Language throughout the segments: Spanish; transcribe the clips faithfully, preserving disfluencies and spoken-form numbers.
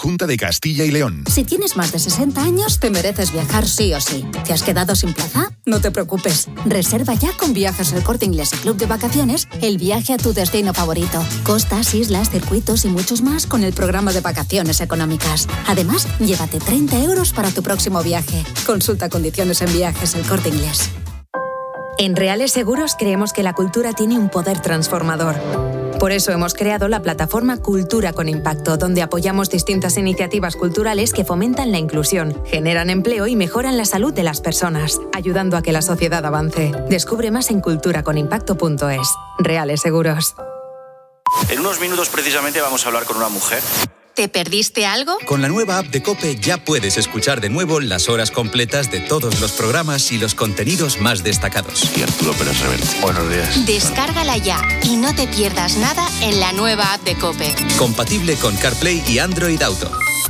Junta de Castilla y León. Si tienes más de sesenta años, te mereces viajar sí o sí. ¿Te has quedado sin plaza? No te preocupes. Reserva ya con Viajes El Corte Inglés y Club de Vacaciones el viaje a tu destino favorito. Costas, islas, circuitos y muchos más con el programa de vacaciones económicas. Además, llévate treinta euros para tu próximo viaje. Consulta condiciones en Viajes El Corte Inglés. En Reales Seguros creemos que la cultura tiene un poder transformador. Por eso hemos creado la plataforma Cultura con Impacto, donde apoyamos distintas iniciativas culturales que fomentan la inclusión, generan empleo y mejoran la salud de las personas, ayudando a que la sociedad avance. Descubre más en cultura con impacto punto es. Reales Seguros. En unos minutos precisamente vamos a hablar con una mujer. ¿Te perdiste algo? Con la nueva app de COPE ya puedes escuchar de nuevo las horas completas de todos los programas y los contenidos más destacados. Y Arturo Pérez Reverte. Buenos días. Descárgala ya y no te pierdas nada en la nueva app de COPE. Compatible con CarPlay y Android Auto.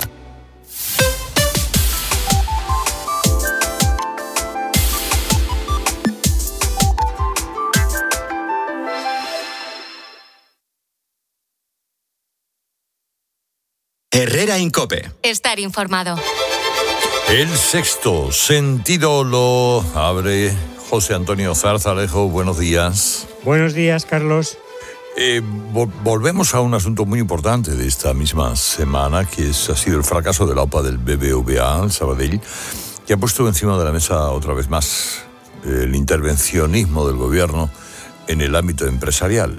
Herrera en COPE. Estar informado. El sexto sentido lo abre José Antonio Zarzalejo. Buenos días. Buenos días, Carlos. Eh, vo- volvemos a un asunto muy importante de esta misma semana, que es, ha sido el fracaso de la OPA del B B V A, el Sabadell, que ha puesto encima de la mesa otra vez más eh, el intervencionismo del gobierno en el ámbito empresarial.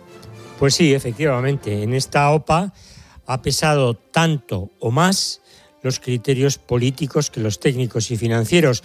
Pues sí, efectivamente, en esta OPA ha pesado tanto o más los criterios políticos que los técnicos y financieros.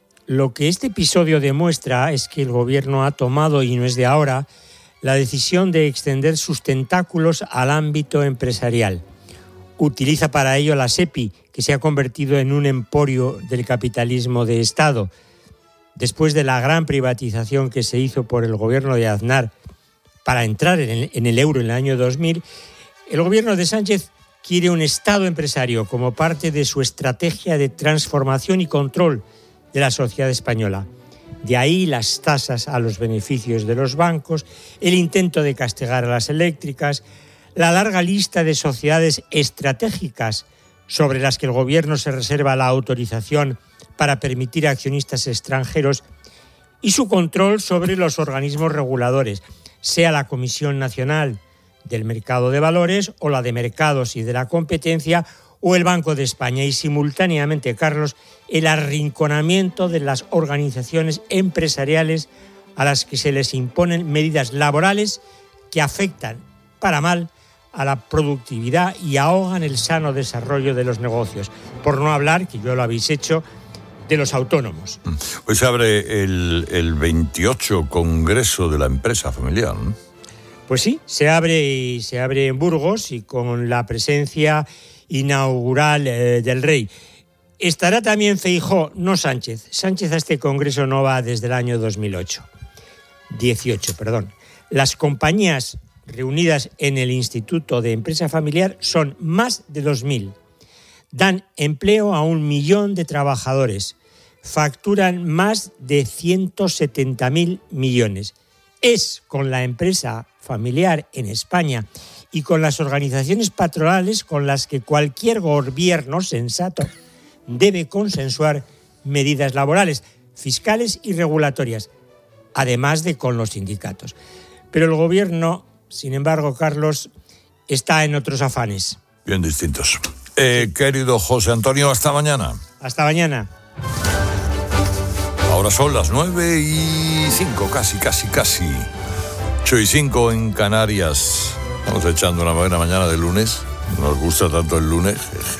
Lo que este episodio demuestra es que el gobierno ha tomado, y no es de ahora, la decisión de extender sus tentáculos al ámbito empresarial. Utiliza para ello la SEPI, que se ha convertido en un emporio del capitalismo de Estado. Después de la gran privatización que se hizo por el gobierno de Aznar para entrar en el, en el euro en el año dos mil, el gobierno de Sánchez quiere un Estado empresario como parte de su estrategia de transformación y control de la sociedad española. De ahí las tasas a los beneficios de los bancos, el intento de castigar a las eléctricas, la larga lista de sociedades estratégicas sobre las que el gobierno se reserva la autorización para permitir a accionistas extranjeros y su control sobre los organismos reguladores, sea la Comisión Nacional del Mercado de Valores o la de Mercados y de la Competencia o el Banco de España, y simultáneamente, Carlos, el arrinconamiento de las organizaciones empresariales a las que se les imponen medidas laborales que afectan para mal a la productividad y ahogan el sano desarrollo de los negocios. Por no hablar, que yo lo habéis hecho, de los autónomos. Hoy se abre el, el veintiocho Congreso de la Empresa Familiar, ¿no? Pues sí, se abre y se abre en Burgos y con la presencia inaugural eh, del rey. Estará también Feijóo, no Sánchez. Sánchez a este congreso no va desde el año dos mil ocho. dieciocho, perdón. Las compañías reunidas en el Instituto de Empresa Familiar son más de dos mil. Dan empleo a un millón de trabajadores. Facturan más de ciento setenta mil millones. Es con la empresa familiar en España y con las organizaciones patronales con las que cualquier gobierno sensato debe consensuar medidas laborales, fiscales y regulatorias, además de con los sindicatos. Pero el gobierno, sin embargo, Carlos, está en otros afanes. Bien distintos. Eh, querido José Antonio, hasta mañana. Hasta mañana. Ahora son las nueve y cinco, casi, casi, casi. ocho y cinco en Canarias. Estamos echando una buena mañana de lunes. Nos gusta tanto el lunes.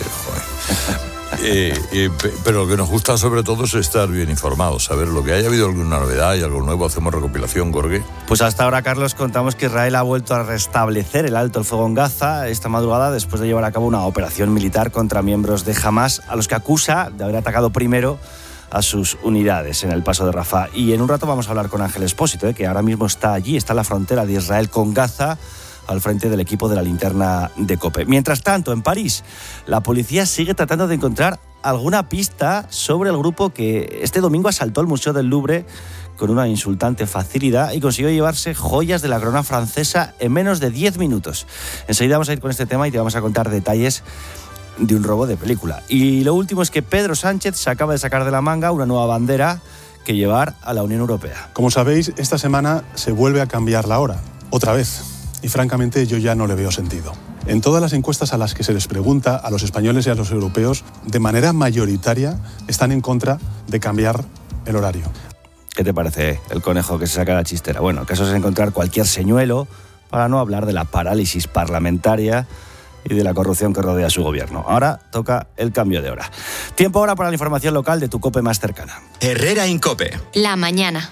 eh, eh, pero lo que nos gusta sobre todo es estar bien informados, saber lo que haya habido alguna novedad y algo nuevo. Hacemos recopilación, Gorge. Pues hasta ahora, Carlos, contamos que Israel ha vuelto a restablecer el alto el fuego en Gaza esta madrugada después de llevar a cabo una operación militar contra miembros de Hamás, a los que acusa de haber atacado primero a sus unidades en el paso de Rafah. Y en un rato vamos a hablar con Ángel Expósito, ¿eh? que ahora mismo está allí, está en la frontera de Israel con Gaza, al frente del equipo de la linterna de COPE. Mientras tanto, en París, la policía sigue tratando de encontrar alguna pista sobre el grupo que este domingo asaltó el Museo del Louvre con una insultante facilidad y consiguió llevarse joyas de la corona francesa en menos de diez minutos. Enseguida vamos a ir con este tema y te vamos a contar detalles de un robo de película. Y lo último es que Pedro Sánchez se acaba de sacar de la manga una nueva bandera que llevar a la Unión Europea. Como sabéis, esta semana se vuelve a cambiar la hora, otra vez. Y francamente yo ya no le veo sentido. En todas las encuestas a las que se les pregunta a los españoles y a los europeos, de manera mayoritaria están en contra de cambiar el horario. ¿Qué te parece el conejo que se saca la chistera? Bueno, el caso es encontrar cualquier señuelo para no hablar de la parálisis parlamentaria y de la corrupción que rodea su gobierno. Ahora toca el cambio de hora. Tiempo ahora para la información local de tu COPE más cercana. Herrera Incope. La mañana.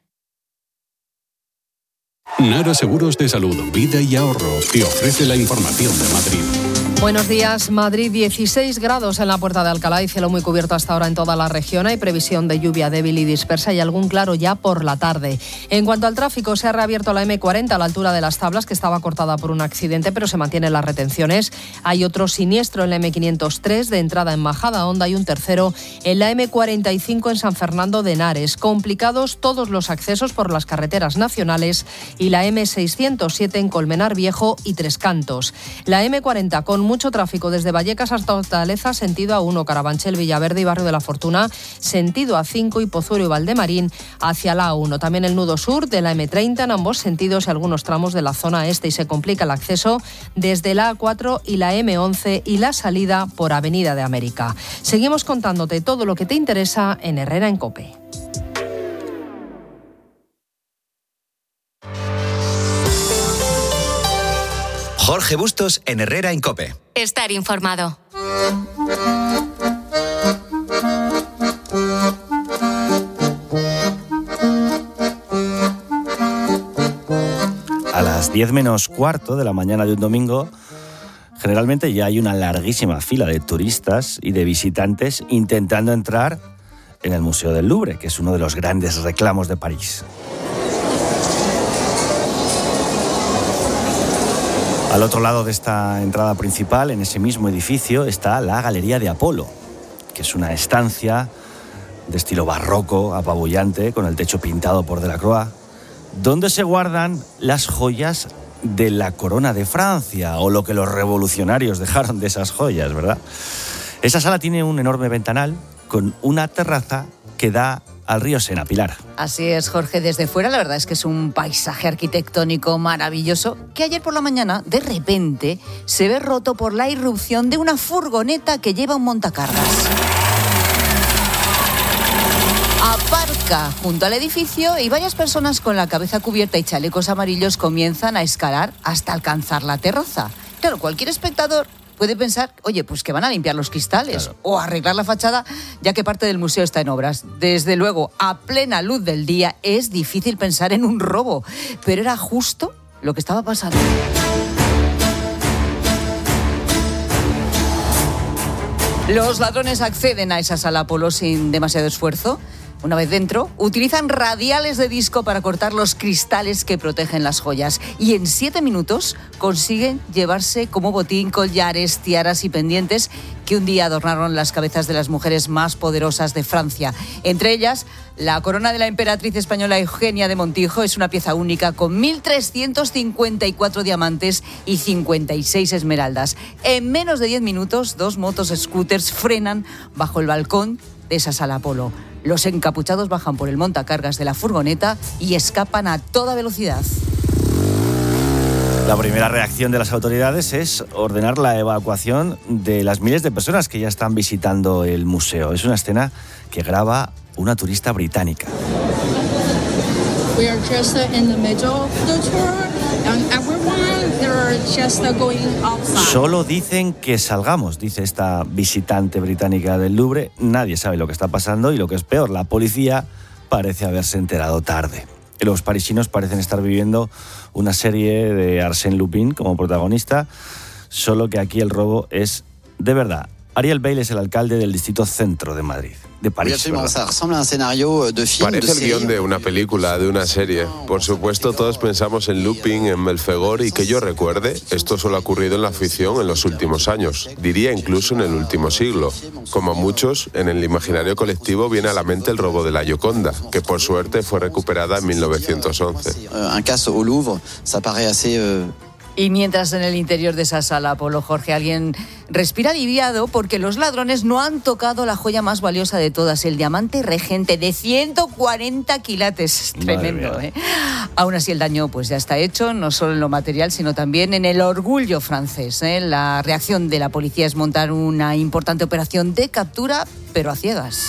Nara Seguros de Salud, Vida y Ahorro te ofrece la información de Madrid. Buenos días. Madrid, dieciséis grados en la Puerta de Alcalá y cielo muy cubierto hasta ahora en toda la región. Hay previsión de lluvia débil y dispersa y algún claro ya por la tarde. En cuanto al tráfico, se ha reabierto la eme cuarenta a la altura de Las Tablas, que estaba cortada por un accidente, pero se mantienen las retenciones. Hay otro siniestro en la eme quinientos tres de entrada en Majadahonda y un tercero en la eme cuarenta y cinco en San Fernando de Henares. Complicados todos los accesos por las carreteras nacionales y la eme seiscientos siete en Colmenar Viejo y Tres Cantos. La eme cuarenta con mucho tráfico desde Vallecas hasta Hortaleza, sentido A uno, Carabanchel, Villaverde y Barrio de la Fortuna, sentido A cinco y Pozuelo y Valdemarín hacia la A uno. También el nudo sur de la eme treinta en ambos sentidos y algunos tramos de la zona este, y se complica el acceso desde la A cuatro y la eme once y la salida por Avenida de América. Seguimos contándote todo lo que te interesa en Herrera en COPE. Jorge Bustos en Herrera en COPE. Estar informado. A las diez menos cuarto de la mañana de un domingo, generalmente ya hay una larguísima fila de turistas y de visitantes intentando entrar en el Museo del Louvre, que es uno de los grandes reclamos de París. Al otro lado de esta entrada principal, en ese mismo edificio, está la Galería de Apolo, que es una estancia de estilo barroco, apabullante, con el techo pintado por Delacroix, donde se guardan las joyas de la corona de Francia, o lo que los revolucionarios dejaron de esas joyas, ¿verdad? Esa sala tiene un enorme ventanal con una terraza que da al río Sena. Pilar. Así es, Jorge. Desde fuera la verdad es que es un paisaje arquitectónico maravilloso que ayer por la mañana, de repente, se ve roto por la irrupción de una furgoneta que lleva un montacargas. Aparca junto al edificio y varias personas con la cabeza cubierta y chalecos amarillos comienzan a escalar hasta alcanzar la terraza. Claro, cualquier espectador puede pensar, oye, pues que van a limpiar los cristales, claro, o arreglar la fachada, ya que parte del museo está en obras. Desde luego, a plena luz del día es difícil pensar en un robo, pero era justo lo que estaba pasando. Los ladrones acceden a esa sala Apolo sin demasiado esfuerzo. Una vez dentro, utilizan radiales de disco para cortar los cristales que protegen las joyas. Y en siete minutos consiguen llevarse como botín collares, tiaras y pendientes que un día adornaron las cabezas de las mujeres más poderosas de Francia. Entre ellas, la corona de la emperatriz española Eugenia de Montijo es una pieza única con mil trescientos cincuenta y cuatro diamantes y cincuenta y seis esmeraldas. En menos de diez minutos, dos motos scooters frenan bajo el balcón de esa sala Apolo. Los encapuchados bajan por el montacargas de la furgoneta y escapan a toda velocidad. La primera reacción de las autoridades es ordenar la evacuación de las miles de personas que ya están visitando el museo. Es una escena que graba una turista británica. We are just in the middle of the tour and everyone they're just going outside. Solo dicen que salgamos, dice esta visitante británica del Louvre. Nadie sabe lo que está pasando y lo que es peor, la policía parece haberse enterado tarde. Los parisinos parecen estar viviendo una serie de Arsène Lupin como protagonista, solo que aquí el robo es de verdad. Ariel Bale es el alcalde del distrito centro de Madrid, de París. Parece el guión de una película, de una serie. Por supuesto, todos pensamos en Lupin, en Belfegor, y que yo recuerde, esto solo ha ocurrido en la ficción en los últimos años. Diría incluso en el último siglo. Como muchos, en el imaginario colectivo viene a la mente el robo de la Gioconda, que por suerte fue recuperada en mil novecientos once. Y mientras en el interior de esa sala, Polo, Jorge, alguien respira aliviado porque los ladrones no han tocado la joya más valiosa de todas, el diamante regente de ciento cuarenta quilates. Tremendo, ¿eh? Aún así el daño pues ya está hecho, no solo en lo material, sino también en el orgullo francés, ¿eh? La reacción de la policía es montar una importante operación de captura, pero a ciegas.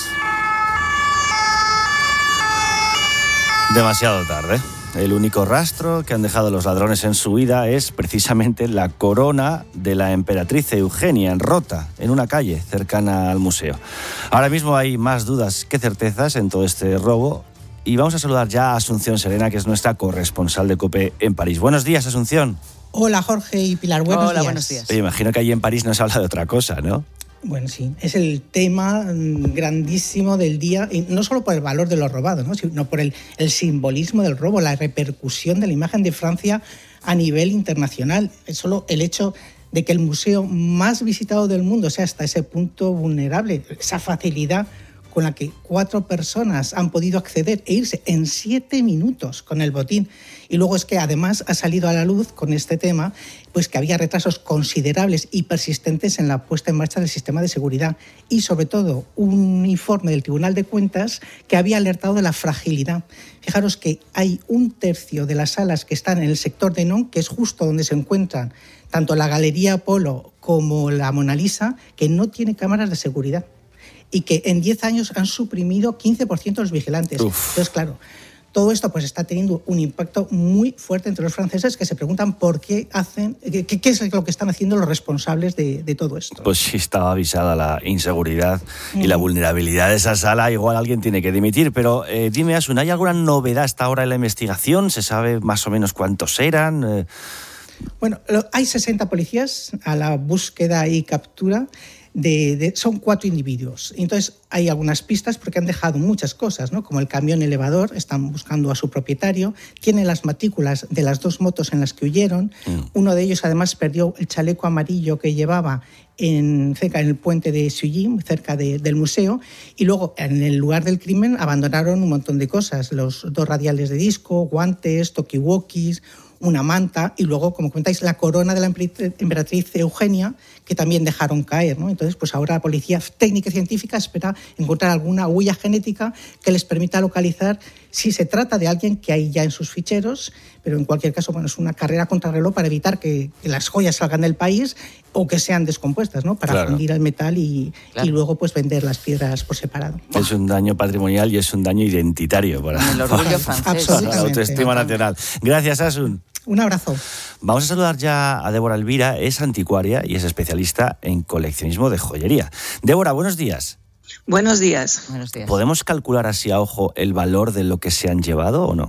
Demasiado tarde. El único rastro que han dejado los ladrones en su huida es precisamente la corona de la emperatriz Eugenia en Rota, en una calle cercana al museo. Ahora mismo hay más dudas que certezas en todo este robo y vamos a saludar ya a Asunción Serena, que es nuestra corresponsal de COPE en París. Buenos días, Asunción. Hola, Jorge y Pilar, buenos Hola, días. buenos días. Oye, imagino que allí en París no se habla de otra cosa, ¿no? Bueno, sí, es el tema grandísimo del día, y no solo por el valor de lo robado, ¿no? sino por el, el simbolismo del robo, la repercusión de la imagen de Francia a nivel internacional. Es solo el hecho de que el museo más visitado del mundo sea hasta ese punto vulnerable, esa facilidad con la que cuatro personas han podido acceder e irse en siete minutos con el botín. Y luego es que además ha salido a la luz con este tema pues que había retrasos considerables y persistentes en la puesta en marcha del sistema de seguridad y sobre todo un informe del Tribunal de Cuentas que había alertado de la fragilidad. Fijaros que hay un tercio de las salas que están en el sector de Non, que es justo donde se encuentran tanto la Galería Polo como la Mona Lisa, que no tiene cámaras de seguridad y que en diez años han suprimido quince por ciento de los vigilantes. Uf. Entonces, claro, todo esto pues está teniendo un impacto muy fuerte entre los franceses, que se preguntan por qué hacen, qué, qué es lo que están haciendo los responsables de, de todo esto. Pues sí, estaba avisada la inseguridad mm. y la vulnerabilidad de esa sala. Igual alguien tiene que dimitir, pero eh, dime, Asun, ¿hay alguna novedad hasta ahora en la investigación? ¿Se sabe más o menos cuántos eran? Eh... Bueno, hay sesenta policías a la búsqueda y captura. De, de, son cuatro individuos. Entonces hay algunas pistas porque han dejado muchas cosas, ¿no? Como el camión elevador, están buscando a su propietario, tienen las matrículas de las dos motos en las que huyeron, mm. uno de ellos además perdió el chaleco amarillo que llevaba en, cerca en el puente de Sully, cerca de, del museo, y luego en el lugar del crimen abandonaron un montón de cosas, los dos radiales de disco, guantes, talkie-walkies, una manta y luego, como comentáis, la corona de la emperatriz Eugenia, que también dejaron caer, ¿no? Entonces, pues ahora la policía técnica y científica espera encontrar alguna huella genética que les permita localizar si se trata de alguien que hay ya en sus ficheros, pero en cualquier caso, bueno, es una carrera contrarreloj para evitar que, que las joyas salgan del país o que sean descompuestas, ¿no? Para claro. fundir el metal y, claro. y luego pues vender las piedras por separado. Es un daño patrimonial y es un daño identitario para, el orgullo francés. para la autoestima nacional. Gracias, Asun. Un abrazo. Vamos a saludar ya a Débora Elvira, es anticuaria y es especialista en coleccionismo de joyería. Débora, buenos días. Buenos días. Buenos días. ¿Podemos calcular así a ojo el valor de lo que se han llevado o no?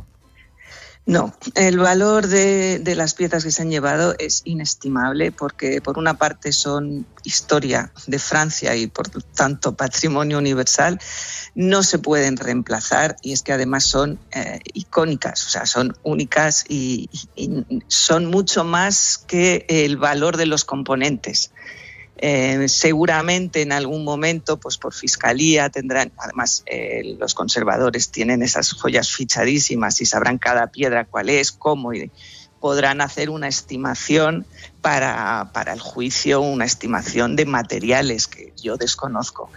No, el valor de, de las piezas que se han llevado es inestimable porque por una parte son historia de Francia y por tanto patrimonio universal, no se pueden reemplazar y es que además son eh, icónicas, o sea, son únicas y, y, y son mucho más que el valor de los componentes. Eh, seguramente en algún momento, pues por fiscalía tendrán, además eh, los conservadores tienen esas joyas fichadísimas y sabrán cada piedra cuál es, cómo, y podrán hacer una estimación para, para el juicio, una estimación de materiales que yo desconozco.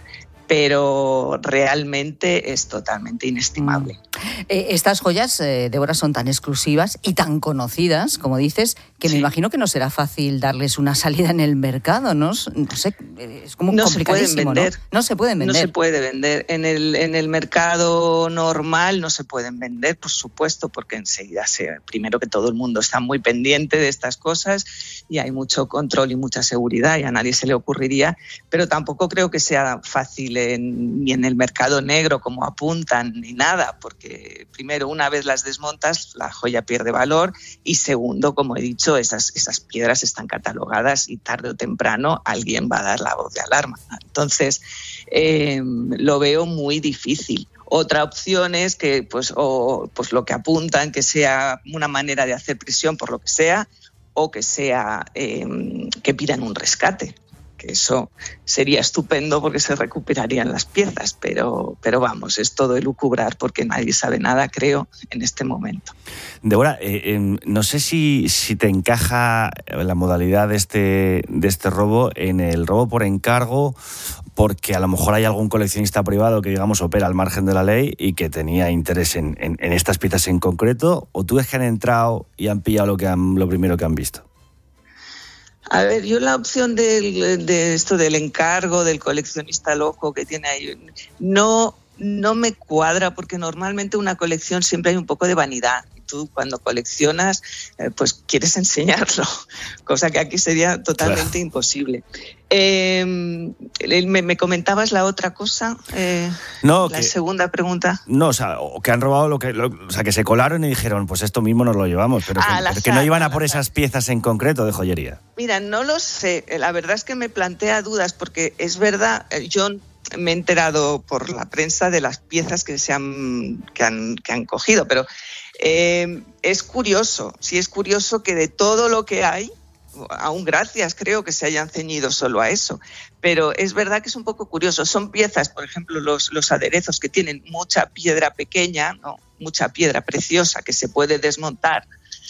Pero realmente es totalmente inestimable. Mm. Eh, estas joyas, eh, Débora, son tan exclusivas y tan conocidas, como dices, que sí. me imagino que no será fácil darles una salida en el mercado, ¿no? No sé, es como no complicadísimo, se pueden vender. ¿no? No se pueden vender. No se puede vender. En el, en el mercado normal no se pueden vender, por supuesto, porque enseguida, se, primero que todo el mundo está muy pendiente de estas cosas y hay mucho control y mucha seguridad y a nadie se le ocurriría, pero tampoco creo que sea fácil En, ni en el mercado negro como apuntan ni nada, porque primero una vez las desmontas la joya pierde valor y segundo, como he dicho, esas, esas piedras están catalogadas y tarde o temprano alguien va a dar la voz de alarma. Entonces eh, lo veo muy difícil. Otra opción es que pues, o, pues lo que apuntan que sea una manera de hacer presión por lo que sea o que sea eh, que pidan un rescate. que eso sería estupendo porque se recuperarían las piezas, pero, pero vamos, es todo elucubrar porque nadie sabe nada, creo, en este momento. Débora, eh, eh, no sé si, si te encaja la modalidad de este, de este robo en el robo por encargo, porque a lo mejor hay algún coleccionista privado que, digamos, opera al margen de la ley y que tenía interés en, en, en estas piezas en concreto, o tú ves que han entrado y han pillado lo, que han, lo primero que han visto. A ver, yo la opción del, de esto del encargo, del coleccionista loco que tiene ahí, no, no me cuadra porque normalmente una colección siempre hay un poco de vanidad. Y tú cuando coleccionas, eh, pues quieres enseñarlo, cosa que aquí sería totalmente claro. imposible. Eh, me, me comentabas la otra cosa, eh, no, la que, segunda pregunta. No, o sea, o que han robado lo que, lo, o sea, que se colaron y dijeron, pues esto mismo nos lo llevamos, pero que, pero que no iban a por esas piezas en concreto de joyería. Mira, no lo sé, la verdad es que me plantea dudas porque es verdad, yo me he enterado por la prensa de las piezas que se han, que han, que han cogido, pero eh, es curioso, sí es curioso que de todo lo que hay, aún gracias creo que se hayan ceñido solo a eso, pero es verdad que es un poco curioso. Son piezas, por ejemplo, los, los aderezos que tienen mucha piedra pequeña, ¿no? Mucha piedra preciosa que se puede desmontar,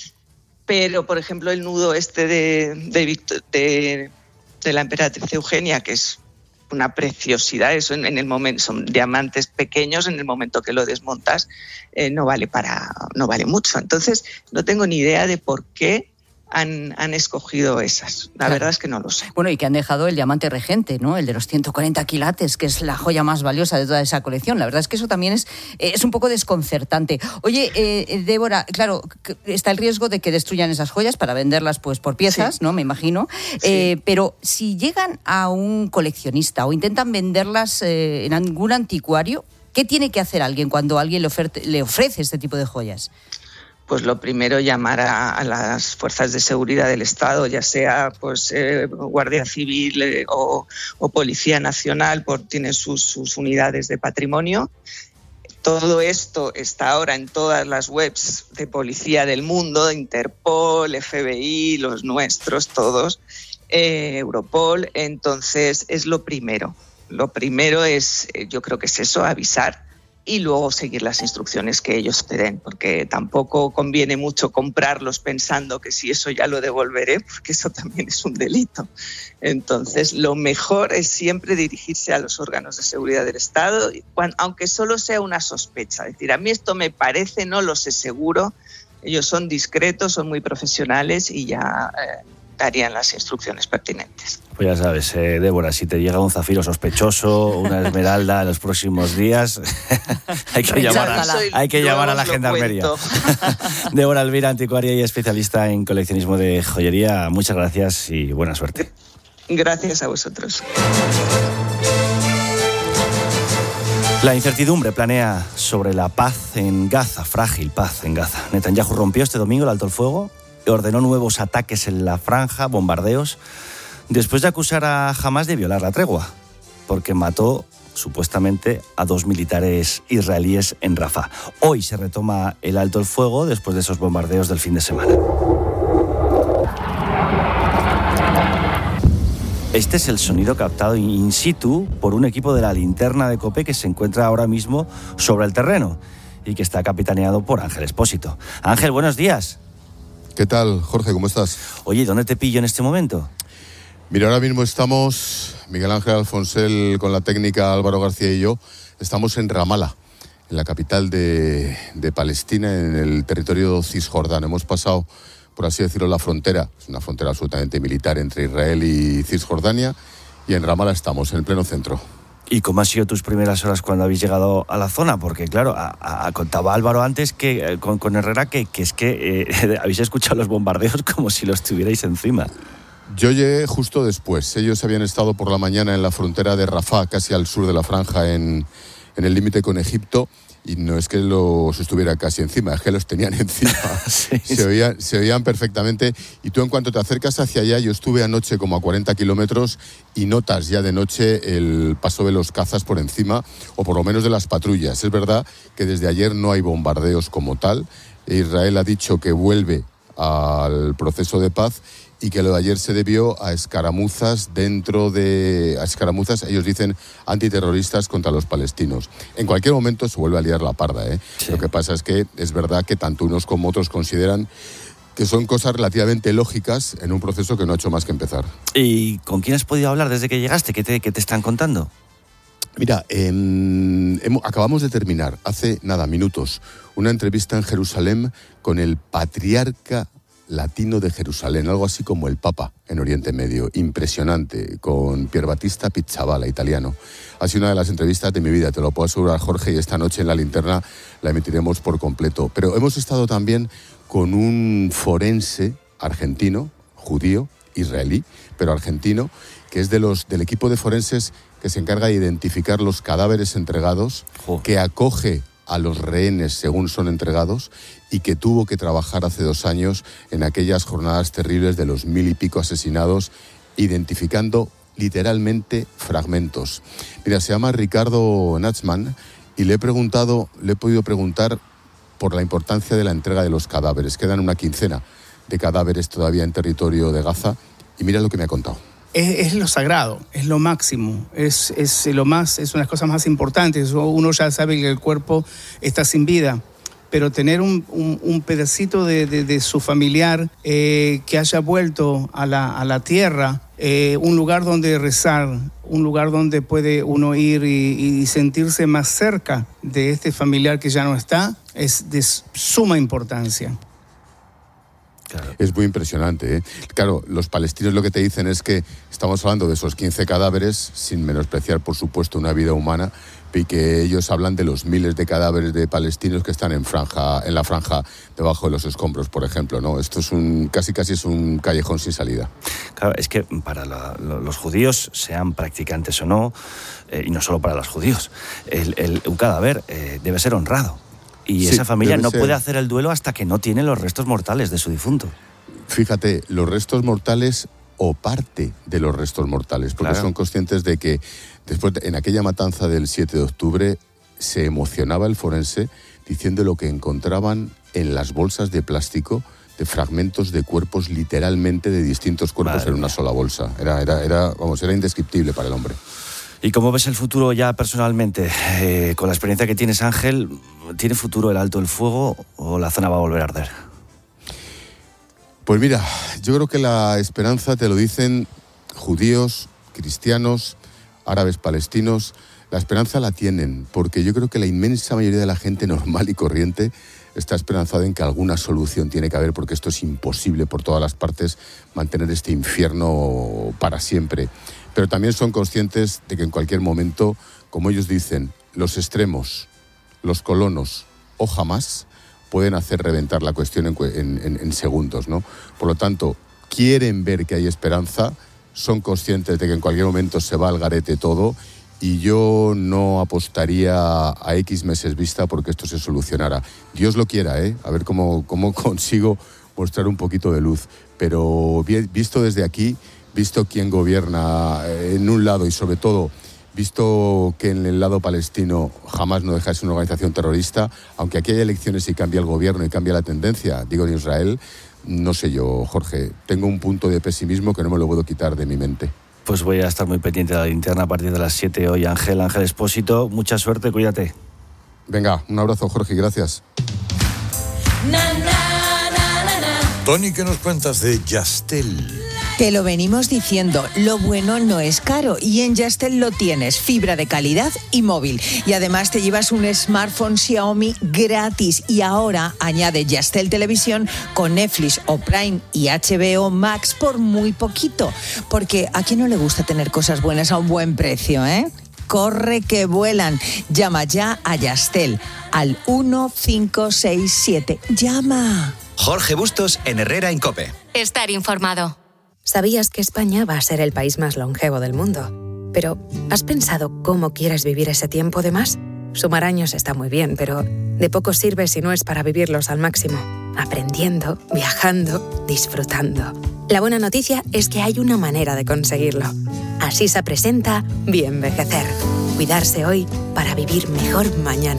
pero por ejemplo el nudo este de, de, de, de la emperatriz Eugenia, que es una preciosidad, eso en, en el momento, son diamantes pequeños, en el momento que lo desmontas eh, no vale para, no vale mucho. Entonces no tengo ni idea de por qué Han, han escogido esas. La claro. verdad es que no lo sé. Bueno, y que han dejado el diamante regente, ¿no? El de los ciento cuarenta quilates, que es la joya más valiosa de toda esa colección. La verdad es que eso también es, es un poco desconcertante. Oye, eh, Débora, claro, está el riesgo de que destruyan esas joyas para venderlas pues por piezas, sí. ¿no? Me imagino. Sí. Eh, pero si llegan a un coleccionista o intentan venderlas eh, en algún anticuario, ¿qué tiene que hacer alguien cuando alguien le, oferte, le ofrece este tipo de joyas? Pues lo primero, llamar a, a las fuerzas de seguridad del Estado, ya sea pues eh, Guardia Civil eh, o, o Policía Nacional, por, tienen sus, sus unidades de patrimonio. Todo esto está ahora en todas las webs de policía del mundo, de Interpol, F B I, los nuestros, todos, eh, Europol. Entonces es lo primero. Lo primero es, yo creo que es eso, avisar. Y luego seguir las instrucciones que ellos te den, porque tampoco conviene mucho comprarlos pensando que si eso ya lo devolveré, porque eso también es un delito. Entonces, lo mejor es siempre dirigirse a los órganos de seguridad del Estado, aunque solo sea una sospecha. Es decir, a mí esto me parece, no lo sé seguro, ellos son discretos, son muy profesionales y ya eh, darían las instrucciones pertinentes. Pues ya sabes, eh, Débora, si te llega un zafiro sospechoso, una esmeralda en los próximos días, hay que llamar a, hay que llamar a la gendarmería. Débora Elvira, anticuaria y especialista en coleccionismo de joyería, muchas gracias y buena suerte. Gracias a vosotros. La incertidumbre planea sobre la paz en Gaza, frágil paz en Gaza. Netanyahu rompió este domingo el alto el fuego, ordenó nuevos ataques en la franja, bombardeos, después de acusar a Hamás de violar la tregua, porque mató supuestamente a dos militares israelíes en Rafah. Hoy se retoma el alto el fuego después de esos bombardeos del fin de semana. Este es el sonido captado in situ por un equipo de la linterna de COPE que se encuentra ahora mismo sobre el terreno y que está capitaneado por Ángel Espósito. Ángel, buenos días. ¿Qué tal, Jorge? ¿Cómo estás? Oye, ¿dónde te pillo en este momento? Mira, ahora mismo estamos, Miguel Ángel Alfonsel con la técnica, Álvaro García y yo, estamos en Ramallah, en la capital de, de Palestina, en el territorio cisjordano. Hemos pasado, por así decirlo, la frontera, es una frontera absolutamente militar entre Israel y Cisjordania, y en Ramallah estamos, en el pleno centro. ¿Y cómo han sido tus primeras horas cuando habéis llegado a la zona? Porque, claro, a, a, contaba Álvaro antes que con, con Herrera que, que es que eh, habéis escuchado los bombardeos como si los tuvierais encima. Yo llegué justo después. Ellos habían estado por la mañana en la frontera de Rafah, casi al sur de la franja, en, en el límite con Egipto, y no es que los estuviera casi encima, es que los tenían encima. sí, se, sí. Oían, se oían perfectamente. Y tú, en cuanto te acercas hacia allá, yo estuve anoche como a cuarenta kilómetros y notas ya de noche el paso de los cazas por encima, o por lo menos de las patrullas. Es verdad que desde ayer no hay bombardeos como tal. Israel ha dicho que vuelve al proceso de paz y que lo de ayer se debió a escaramuzas dentro de... a escaramuzas, ellos dicen, antiterroristas contra los palestinos. En cualquier momento se vuelve a liar la parda, ¿eh? Sí. Lo que pasa es que es verdad que tanto unos como otros consideran que son cosas relativamente lógicas en un proceso que no ha hecho más que empezar. ¿Y con quién has podido hablar desde que llegaste? ¿Qué te, qué te están contando? Mira, eh, hemos, acabamos de terminar, hace nada, minutos, una entrevista en Jerusalén con el patriarca latino de Jerusalén, algo así como el Papa en Oriente Medio, impresionante, con Pierbattista Pizzaballa, italiano. Ha sido una de las entrevistas de mi vida, te lo puedo asegurar, Jorge, y esta noche en La Linterna la emitiremos por completo. Pero hemos estado también con un forense argentino, judío, israelí, pero argentino, que es de los del equipo de forenses que se encarga de identificar los cadáveres entregados, oh. que acoge a los rehenes según son entregados y que tuvo que trabajar hace dos años en aquellas jornadas terribles de los mil y pico asesinados, identificando literalmente fragmentos. Mira, se llama Ricardo Nachman y le he preguntado, le he podido preguntar por la importancia de la entrega de los cadáveres. Quedan una quincena de cadáveres todavía en territorio de Gaza y mira lo que me ha contado. Es, es lo sagrado, es lo máximo, es, es lo más, es una de las cosas más importantes. Uno ya sabe que el cuerpo está sin vida, pero tener un, un, un pedacito de, de, de su familiar eh, que haya vuelto a la, a la tierra, eh, un lugar donde rezar, un lugar donde puede uno ir y, y sentirse más cerca de este familiar que ya no está, es de suma importancia. Claro. Es muy impresionante, ¿eh? Claro, los palestinos lo que te dicen es que estamos hablando de esos quince cadáveres, sin menospreciar, por supuesto, una vida humana, y que ellos hablan de los miles de cadáveres de palestinos que están en franja, en la franja debajo de los escombros, por ejemplo, ¿no? Esto es un casi casi es un callejón sin salida. Claro, es que para la, los judíos, sean practicantes o no, eh, y no solo para los judíos, el, el, un cadáver eh, debe ser honrado. Y sí, esa familia no ser... puede hacer el duelo hasta que no tiene los restos mortales de su difunto. Fíjate, los restos mortales o parte de los restos mortales, porque claro. son conscientes de que después, en aquella matanza del siete de octubre, se emocionaba el forense diciendo lo que encontraban en las bolsas de plástico de fragmentos de cuerpos, literalmente de distintos cuerpos Madre en una mía. sola bolsa. Era, era, era, vamos, era indescriptible para el hombre. ¿Y cómo ves el futuro ya personalmente? Eh, con la experiencia que tienes, Ángel, ¿tiene futuro el Alto el Fuego o la zona va a volver a arder? Pues mira, yo creo que la esperanza te lo dicen judíos, cristianos, árabes, palestinos. La esperanza la tienen, porque yo creo que la inmensa mayoría de la gente normal y corriente está esperanzada en que alguna solución tiene que haber, porque esto es imposible por todas las partes mantener este infierno para siempre. Pero también son conscientes de que en cualquier momento, como ellos dicen, los extremos, los colonos o Hamás pueden hacer reventar la cuestión en, en, en segundos, ¿no? Por lo tanto, quieren ver que hay esperanza, son conscientes de que en cualquier momento se va al garete todo, y yo no apostaría a X meses vista porque esto se solucionara. Dios lo quiera, ¿eh? A ver cómo, cómo consigo mostrar un poquito de luz. Pero visto desde aquí, visto quién gobierna en un lado y sobre todo visto que en el lado palestino jamás no deja de ser una organización terrorista, aunque aquí hay elecciones y cambia el gobierno y cambia la tendencia, digo en Israel, no sé yo, Jorge, tengo un punto de pesimismo que no me lo puedo quitar de mi mente. Pues voy a estar muy pendiente de La Linterna a partir de las siete hoy. Ángel, Ángel Expósito, mucha suerte, cuídate. Venga, un abrazo, Jorge, gracias. Na, na, na, na, na. Tony, ¿qué nos cuentas de Yastel? Te lo venimos diciendo, lo bueno no es caro y en Yastel lo tienes, fibra de calidad y móvil. Y además te llevas un smartphone Xiaomi gratis y ahora añade Yastel Televisión con Netflix o Prime y H B O Max por muy poquito. Porque a quién no le gusta tener cosas buenas a un buen precio, ¿eh? Corre que vuelan. Llama ya a Yastel al uno cinco seis siete. ¡Llama! Jorge Bustos en Herrera en COPE. Estar informado. ¿Sabías que España va a ser el país más longevo del mundo? Pero, ¿has pensado cómo quieres vivir ese tiempo de más? Sumar años está muy bien, pero de poco sirve si no es para vivirlos al máximo. Aprendiendo, viajando, disfrutando. La buena noticia es que hay una manera de conseguirlo. Así se presenta Bienvejecer. Cuidarse hoy para vivir mejor mañana.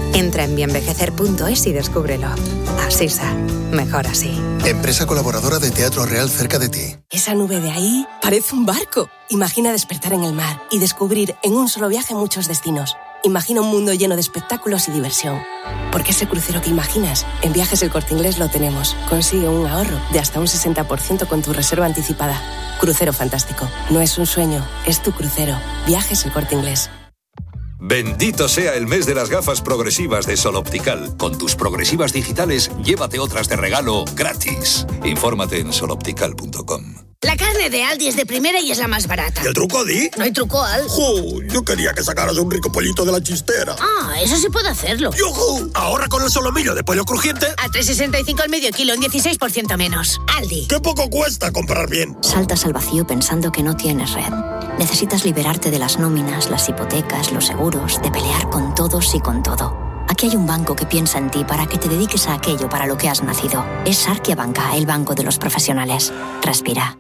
Entra en bienvejecer punto es y descúbrelo. Asisa, mejor así. Empresa colaboradora de Teatro Real cerca de ti. Esa nube de ahí parece un barco. Imagina despertar en el mar y descubrir en un solo viaje muchos destinos. Imagina un mundo lleno de espectáculos y diversión. Porque ese crucero que imaginas, en Viajes El Corte Inglés lo tenemos. Consigue un ahorro de hasta un sesenta por ciento con tu reserva anticipada. Crucero fantástico. No es un sueño, es tu crucero. Viajes El Corte Inglés. Bendito sea el mes de las gafas progresivas de Sol Optical. Con tus progresivas digitales, llévate otras de regalo gratis. Infórmate en sol optical punto com. La carne de Aldi es de primera y es la más barata. ¿Y el truco, Di? No hay truco, Al. ¡Jo! Yo quería que sacaras un rico pollito de la chistera. Ah, eso sí puedo hacerlo. ¡Yujú! Ahorra con el solomillo de pollo crujiente. A tres sesenta y cinco el medio kilo, en dieciséis por ciento menos. Aldi. ¡Qué poco cuesta comprar bien! Saltas al vacío pensando que no tienes red. Necesitas liberarte de las nóminas, las hipotecas, los seguros, de pelear con todos y con todo. Aquí hay un banco que piensa en ti para que te dediques a aquello para lo que has nacido. Es Sarkia Banca, el banco de los profesionales. Respira.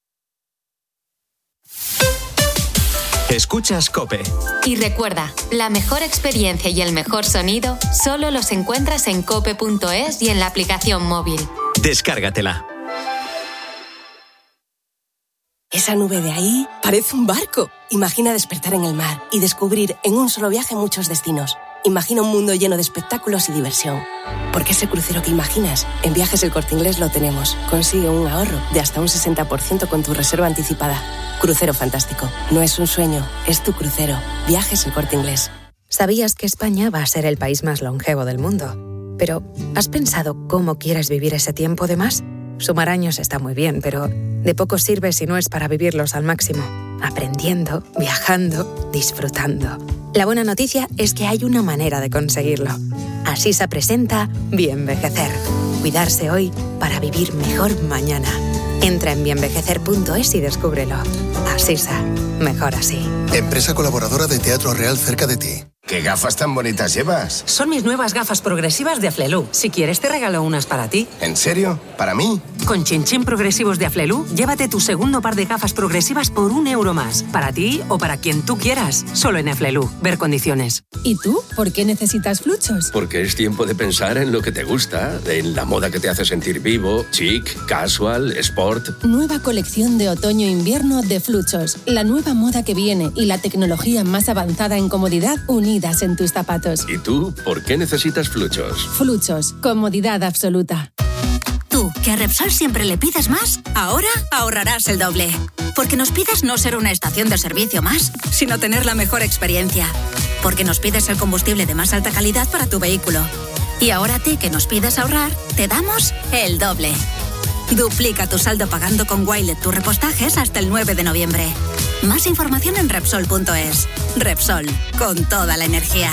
Escuchas COPE. Y recuerda, la mejor experiencia y el mejor sonido solo los encuentras en cope punto es y en la aplicación móvil. Descárgatela. Esa nube de ahí parece un barco. Imagina despertar en el mar y descubrir en un solo viaje muchos destinos. Imagina un mundo lleno de espectáculos y diversión. Porque ese crucero que imaginas, en Viajes El Corte Inglés lo tenemos. Consigue un ahorro de hasta un sesenta por ciento con tu reserva anticipada. Crucero fantástico. No es un sueño, es tu crucero. Viajes El Corte Inglés. ¿Sabías que España va a ser el país más longevo del mundo? Pero, ¿has pensado cómo quieres vivir ese tiempo de más? Sumar años está muy bien, pero de poco sirve si no es para vivirlos al máximo. Aprendiendo, viajando, disfrutando. La buena noticia es que hay una manera de conseguirlo. Asisa presenta Bienvejecer. Cuidarse hoy para vivir mejor mañana. Entra en bienvejecer punto es y descúbrelo. Asisa, mejor así. Empresa colaboradora de Teatro Real cerca de ti. ¿Qué gafas tan bonitas llevas? Son mis nuevas gafas progresivas de Aflelu. Si quieres te regalo unas para ti. ¿En serio? ¿Para mí? Con Chinchín Progresivos de Aflelu, llévate tu segundo par de gafas progresivas por un euro más. Para ti o para quien tú quieras. Solo en Aflelu. Ver condiciones. ¿Y tú? ¿Por qué necesitas Fluchos? Porque es tiempo de pensar en lo que te gusta, en la moda que te hace sentir vivo, chic, casual, sport. Nueva colección de otoño-invierno de Fluchos. La nueva moda que viene y la tecnología más avanzada en comodidad unidas en tus zapatos. ¿Y tú? ¿Por qué necesitas Fluchos? Fluchos. Comodidad absoluta. Tú, que a Repsol siempre le pides más, ahora ahorrarás el doble. Porque nos pides no ser una estación de servicio más, sino tener la mejor experiencia. Porque nos pides el combustible de más alta calidad para tu vehículo. Y ahora a ti, que nos pides ahorrar, te damos el doble. Duplica tu saldo pagando con Wilet tus repostajes hasta el nueve de noviembre. Más información en Repsol punto es. Repsol, con toda la energía.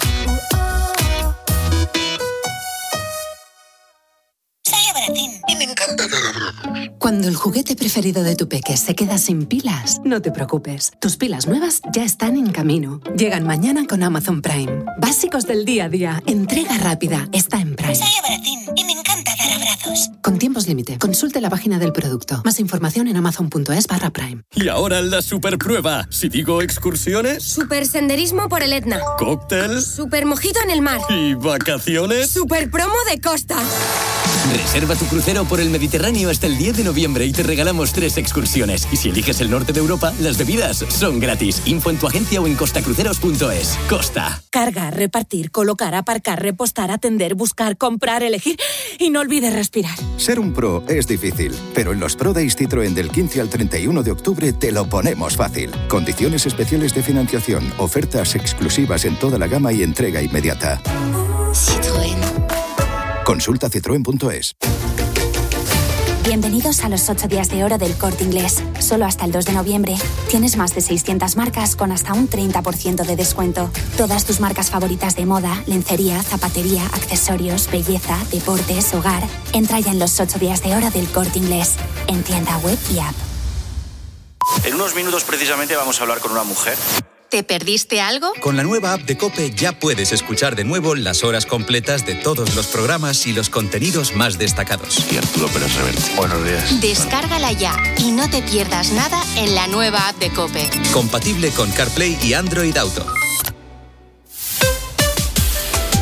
Sale baratín y me encanta dar abrazos. Cuando el juguete preferido de tu peque se queda sin pilas, no te preocupes. Tus pilas nuevas ya están en camino. Llegan mañana con Amazon Prime. Básicos del día a día. Entrega rápida. Está en Prime. Sale baratín y me encanta dar abrazos. Con tiempos límite. Consulte la página del producto. Más información en amazon punto es barra Prime. Y ahora la superprueba. Si digo excursiones... Supersenderismo por el Etna. Cóctel. Super mojito en el mar. ¿Y vacaciones? Super promo de costa. Reserva tu crucero por el Mediterráneo hasta el diez de noviembre y te regalamos tres excursiones. Y si eliges el norte de Europa, las bebidas son gratis. Info en tu agencia o en costacruceros punto es. Costa. Cargar, repartir, colocar, aparcar, repostar, atender, buscar, comprar, elegir y no olvides respirar. Ser un pro es difícil, pero en los Pro Days Citroën del quince al treinta y uno de octubre te lo ponemos fácil. Condiciones especiales de financiación, ofertas exclusivas en toda la gama y entrega inmediata. Citroën. Consulta citroen punto es. Bienvenidos a los ocho días de oro del Corte Inglés. Solo hasta el dos de noviembre. Tienes más de seiscientas marcas con hasta un treinta por ciento de descuento. Todas tus marcas favoritas de moda, lencería, zapatería, accesorios, belleza, deportes, hogar. Entra ya en los ocho días de oro del Corte Inglés. En tienda web y app. En unos minutos precisamente vamos a hablar con una mujer. ¿Te perdiste algo? Con la nueva app de COPE ya puedes escuchar de nuevo las horas completas de todos los programas y los contenidos más destacados. Y Arturo Pérez Reverte. Buenos días. Descárgala ya y no te pierdas nada en la nueva app de COPE. Compatible con CarPlay y Android Auto.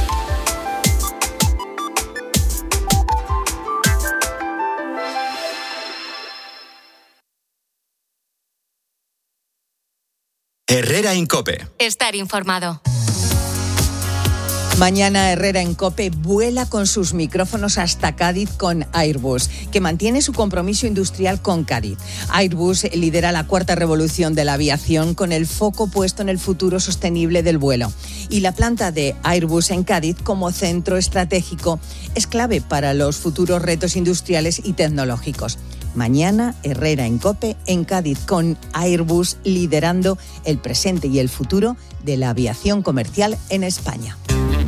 Herrera en COPE. Estar informado. Mañana Herrera en COPE vuela con sus micrófonos hasta Cádiz con Airbus, que mantiene su compromiso industrial con Cádiz. Airbus lidera la cuarta revolución de la aviación con el foco puesto en el futuro sostenible del vuelo. Y la planta de Airbus en Cádiz como centro estratégico es clave para los futuros retos industriales y tecnológicos. Mañana Herrera en COPE en Cádiz con Airbus liderando el presente y el futuro de la aviación comercial en España.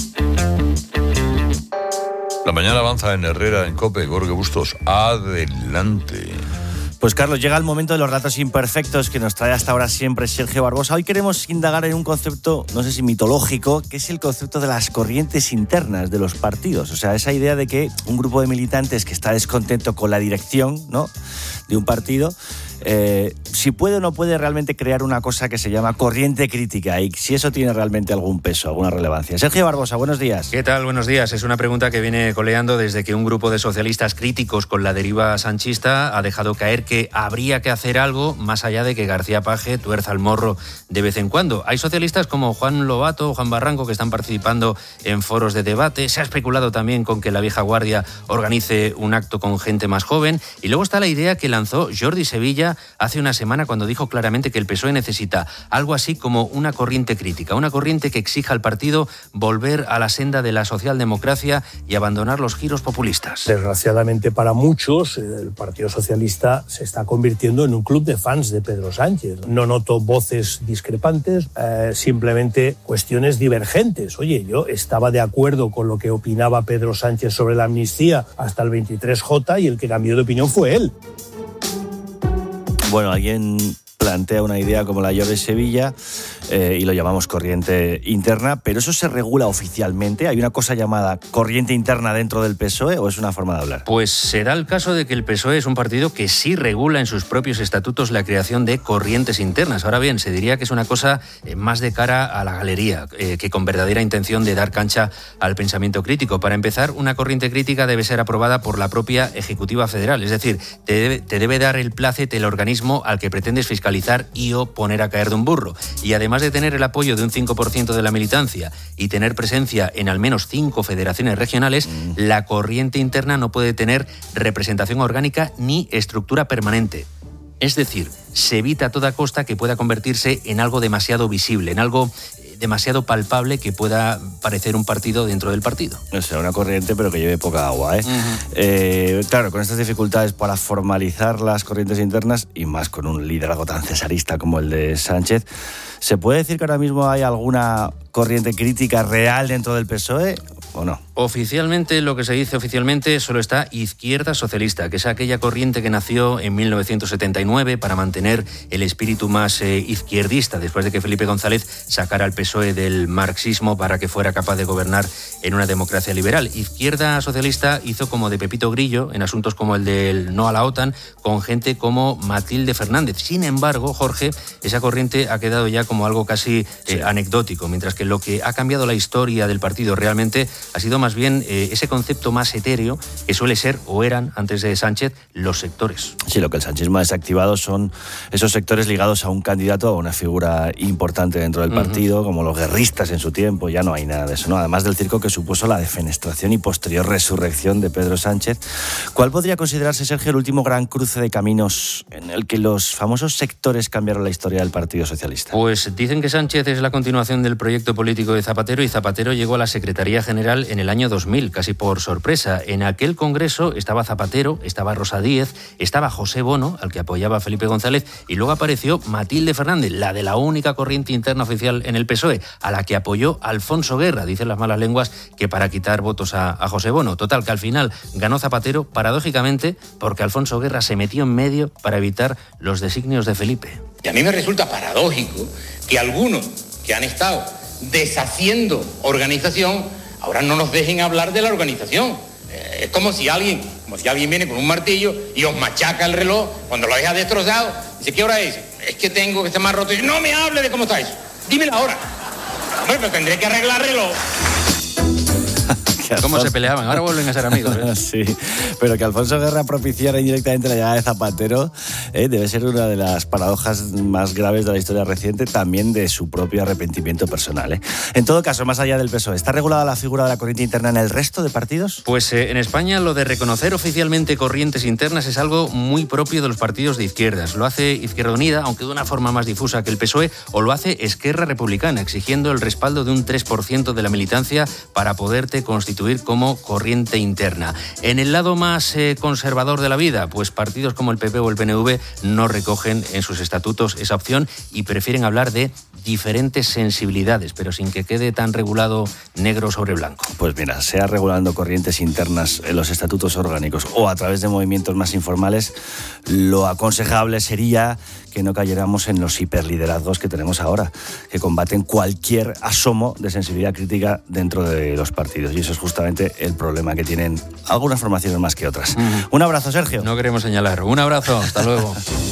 La mañana avanza en Herrera en COPE. Jorge Bustos, adelante. Pues Carlos, llega el momento de los datos imperfectos que nos trae hasta ahora siempre Sergio Barbosa. Hoy queremos indagar en un concepto, no sé si mitológico, que es el concepto de las corrientes internas de los partidos. O sea, esa idea de que un grupo de militantes que está descontento con la dirección, ¿no?, de un partido, eh, si puede o no puede realmente crear una cosa que se llama corriente crítica y si eso tiene realmente algún peso, alguna relevancia. Sergio Barbosa, buenos días. ¿Qué tal? Buenos días. Es una pregunta que viene coleando desde que un grupo de socialistas críticos con la deriva sanchista ha dejado caer que habría que hacer algo más allá de que García Paje tuerza el morro de vez en cuando. Hay socialistas como Juan Lobato o Juan Barranco que están participando en foros de debate. Se ha especulado también con que la vieja guardia organice un acto con gente más joven. Y luego está la idea que lanzó Jordi Sevilla hace una semana cuando dijo claramente que el P S O E necesita algo así como una corriente crítica, una corriente que exija al partido volver a la senda de la socialdemocracia y abandonar los giros populistas. Desgraciadamente para muchos, el Partido Socialista se está convirtiendo en un club de fans de Pedro Sánchez. No noto voces discrepantes, eh, simplemente cuestiones divergentes. Oye, yo estaba de acuerdo con lo que opinaba Pedro Sánchez sobre la amnistía hasta el veintitrés J y el que cambió de opinión fue él. Bueno, alguien plantea una idea como la Jordi Sevilla eh, y lo llamamos corriente interna, pero ¿eso se regula oficialmente? ¿Hay una cosa llamada corriente interna dentro del P S O E o es una forma de hablar? Pues se da el caso de que el P S O E es un partido que sí regula en sus propios estatutos la creación de corrientes internas. Ahora bien, se diría que es una cosa eh, más de cara a la galería, eh, que con verdadera intención de dar cancha al pensamiento crítico. Para empezar, una corriente crítica debe ser aprobada por la propia Ejecutiva Federal, es decir, te debe, te debe dar el plácet el organismo al que pretendes fiscalizar y o poner a caer de un burro. Y además de tener el apoyo de un cinco por ciento de la militancia y tener presencia en al menos cinco federaciones regionales, mm. la corriente interna no puede tener representación orgánica ni estructura permanente. Es decir, se evita a toda costa que pueda convertirse en algo demasiado visible, en algo demasiado palpable que pueda parecer un partido dentro del partido. O sea, una corriente pero que lleve poca agua, ¿eh? Uh-huh. eh claro, con estas dificultades para formalizar las corrientes internas y más con un liderazgo tan cesarista como el de Sánchez, ¿se puede decir que ahora mismo hay alguna corriente crítica real dentro del P S O E o no? Oficialmente, lo que se dice oficialmente, solo está Izquierda Socialista, que es aquella corriente que nació en mil novecientos setenta y nueve para mantener el espíritu más eh, izquierdista, después de que Felipe González sacara al P S O E del marxismo para que fuera capaz de gobernar en una democracia liberal. Izquierda Socialista hizo como de Pepito Grillo en asuntos como el del no a la OTAN, con gente como Matilde Fernández. Sin embargo, Jorge, esa corriente ha quedado ya como algo casi eh, sí. anecdótico, mientras que lo que ha cambiado la historia del partido realmente ha sido más bien eh, ese concepto más etéreo que suele ser, o eran antes de Sánchez, los sectores. Sí, lo que el sanchismo ha desactivado son esos sectores ligados a un candidato, a una figura importante dentro del partido, uh-huh. como los guerristas en su tiempo. Ya no hay nada de eso, ¿no? Además del circo que supuso la defenestración y posterior resurrección de Pedro Sánchez. ¿Cuál podría considerarse, Sergio, el último gran cruce de caminos en el que los famosos sectores cambiaron la historia del Partido Socialista? Pues dicen que Sánchez es la continuación del proyecto político de Zapatero y Zapatero llegó a la Secretaría General en el año dos mil, casi por sorpresa. En aquel congreso estaba Zapatero, estaba Rosa Díez, estaba José Bono, al que apoyaba Felipe González, y luego apareció Matilde Fernández, la de la única corriente interna oficial en el P S O E, a la que apoyó Alfonso Guerra. Dicen las malas lenguas que para quitar votos a, a José Bono. Total, que al final ganó Zapatero, paradójicamente, porque Alfonso Guerra se metió en medio para evitar los designios de Felipe. Y a mí me resulta paradójico que algunos que han estado deshaciendo organización ahora no nos dejen hablar de la organización. Eh, es como si alguien, como si alguien viene con un martillo y os machaca el reloj cuando lo deja destrozado. Dice, ¿qué hora es? Es que tengo que estar más roto. Y dice, no me hable de cómo estáis. Dime la hora. Hombre, pero tendré que arreglar el reloj. Alfonso... ¿Cómo se peleaban? Ahora vuelven a ser amigos. ¿eh? Sí, pero que Alfonso Guerra propiciara indirectamente la llegada de Zapatero eh, debe ser una de las paradojas más graves de la historia reciente, también de su propio arrepentimiento personal. ¿eh? En todo caso, más allá del P S O E, ¿está regulada la figura de la corriente interna en el resto de partidos? Pues eh, en España lo de reconocer oficialmente corrientes internas es algo muy propio de los partidos de izquierdas. Lo hace Izquierda Unida, aunque de una forma más difusa que el P S O E, o lo hace Esquerra Republicana, exigiendo el respaldo de un tres por ciento de la militancia para poderte constituir como corriente interna. En el lado más eh, conservador de la vida, pues partidos como el P P o el P N V no recogen en sus estatutos esa opción y prefieren hablar de diferentes sensibilidades, pero sin que quede tan regulado negro sobre blanco. Pues mira, sea regulando corrientes internas en los estatutos orgánicos o a través de movimientos más informales, lo aconsejable sería que no cayéramos en los hiperliderazgos que tenemos ahora, que combaten cualquier asomo de sensibilidad crítica dentro de los partidos. Y eso es justamente el problema que tienen algunas formaciones más que otras. Mm. Un abrazo, Sergio. No queremos señalar. Un abrazo. Hasta luego.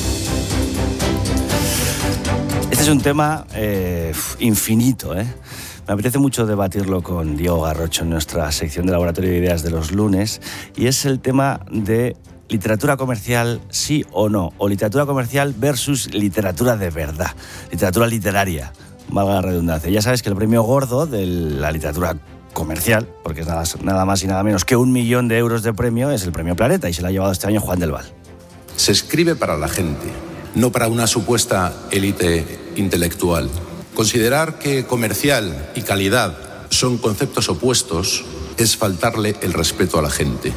Este es un tema eh, infinito, ¿eh? Me apetece mucho debatirlo con Diego Garrocho en nuestra sección de Laboratorio de Ideas de los lunes, y es el tema de literatura comercial sí o no, o literatura comercial versus literatura de verdad, literatura literaria, valga la redundancia. Ya sabes que el premio gordo de la literatura comercial, porque es nada, nada más y nada menos que un millón de euros de premio, es el premio Planeta, y se lo ha llevado este año Juan del Val. Se escribe para la gente, no para una supuesta élite intelectual. Considerar que comercial y calidad son conceptos opuestos es faltarle el respeto a la gente.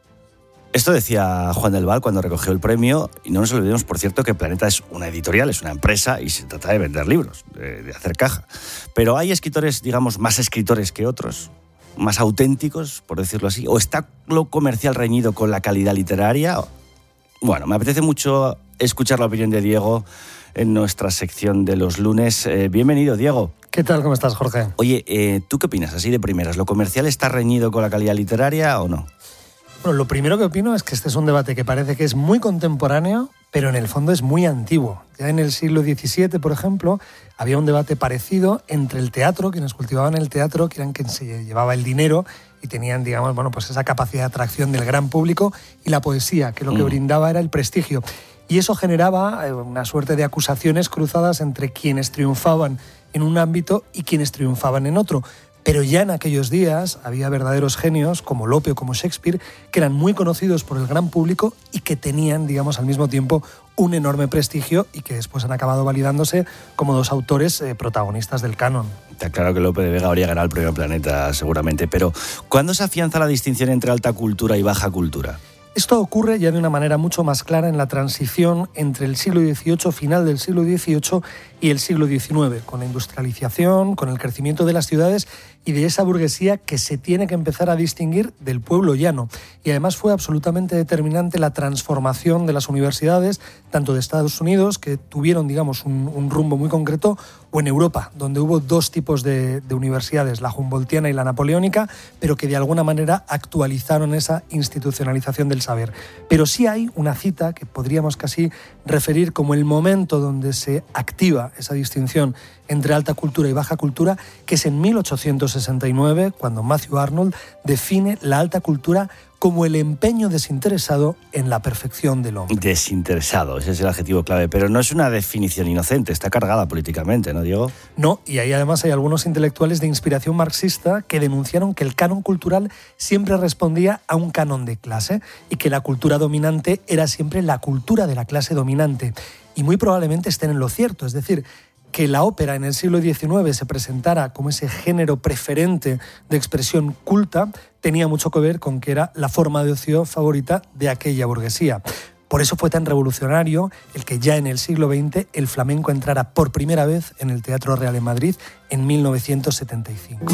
Esto decía Juan del Val cuando recogió el premio, y no nos olvidemos, por cierto, que Planeta es una editorial, es una empresa y se trata de vender libros, de, de hacer caja. Pero hay escritores, digamos, más escritores que otros, más auténticos, por decirlo así, o está lo comercial reñido con la calidad literaria. Bueno, me apetece mucho escuchar la opinión de Diego en nuestra sección de los lunes. Eh, bienvenido, Diego. ¿Qué tal? ¿Cómo estás, Jorge? Oye, eh, ¿tú qué opinas, así de primeras? ¿Lo comercial está reñido con la calidad literaria o no? Bueno, lo primero que opino es que este es un debate que parece que es muy contemporáneo, pero en el fondo es muy antiguo. Ya en el siglo diecisiete, por ejemplo, había un debate parecido entre el teatro, quienes cultivaban el teatro, que eran quienes se llevaba el dinero y tenían, digamos, bueno, pues esa capacidad de atracción del gran público, y la poesía, que lo que mm. brindaba era el prestigio. Y eso generaba una suerte de acusaciones cruzadas entre quienes triunfaban en un ámbito y quienes triunfaban en otro. Pero ya en aquellos días había verdaderos genios como Lope o como Shakespeare, que eran muy conocidos por el gran público y que tenían, digamos, al mismo tiempo un enorme prestigio, y que después han acabado validándose como dos autores eh, protagonistas del canon. Está claro que Lope de Vega habría ganado el premio Planeta, seguramente, pero ¿cuándo se afianza la distinción entre alta cultura y baja cultura? Esto ocurre ya de una manera mucho más clara en la transición entre el siglo dieciocho, final del siglo dieciocho, y el siglo diecinueve, con la industrialización, con el crecimiento de las ciudades y de esa burguesía que se tiene que empezar a distinguir del pueblo llano. Y además fue absolutamente determinante la transformación de las universidades, tanto de Estados Unidos, que tuvieron, digamos, un, un rumbo muy concreto, o en Europa, donde hubo dos tipos de, de universidades, la humboldtiana y la napoleónica, pero que de alguna manera actualizaron esa institucionalización del saber. Pero sí hay una cita que podríamos casi referir como el momento donde se activa esa distinción entre alta cultura y baja cultura, que es en mil ochocientos sesenta y nueve, cuando Matthew Arnold define la alta cultura como el empeño desinteresado en la perfección del hombre. Desinteresado, ese es el adjetivo clave, pero no es una definición inocente, está cargada políticamente, ¿no, Diego? No, y ahí además hay algunos intelectuales de inspiración marxista que denunciaron que el canon cultural siempre respondía a un canon de clase y que la cultura dominante era siempre la cultura de la clase dominante. Y muy probablemente estén en lo cierto, es decir, que la ópera en el siglo diecinueve se presentara como ese género preferente de expresión culta tenía mucho que ver con que era la forma de ocio favorita de aquella burguesía. Por eso fue tan revolucionario el que ya en el siglo veinte el flamenco entrara por primera vez en el Teatro Real en Madrid en mil novecientos setenta y cinco.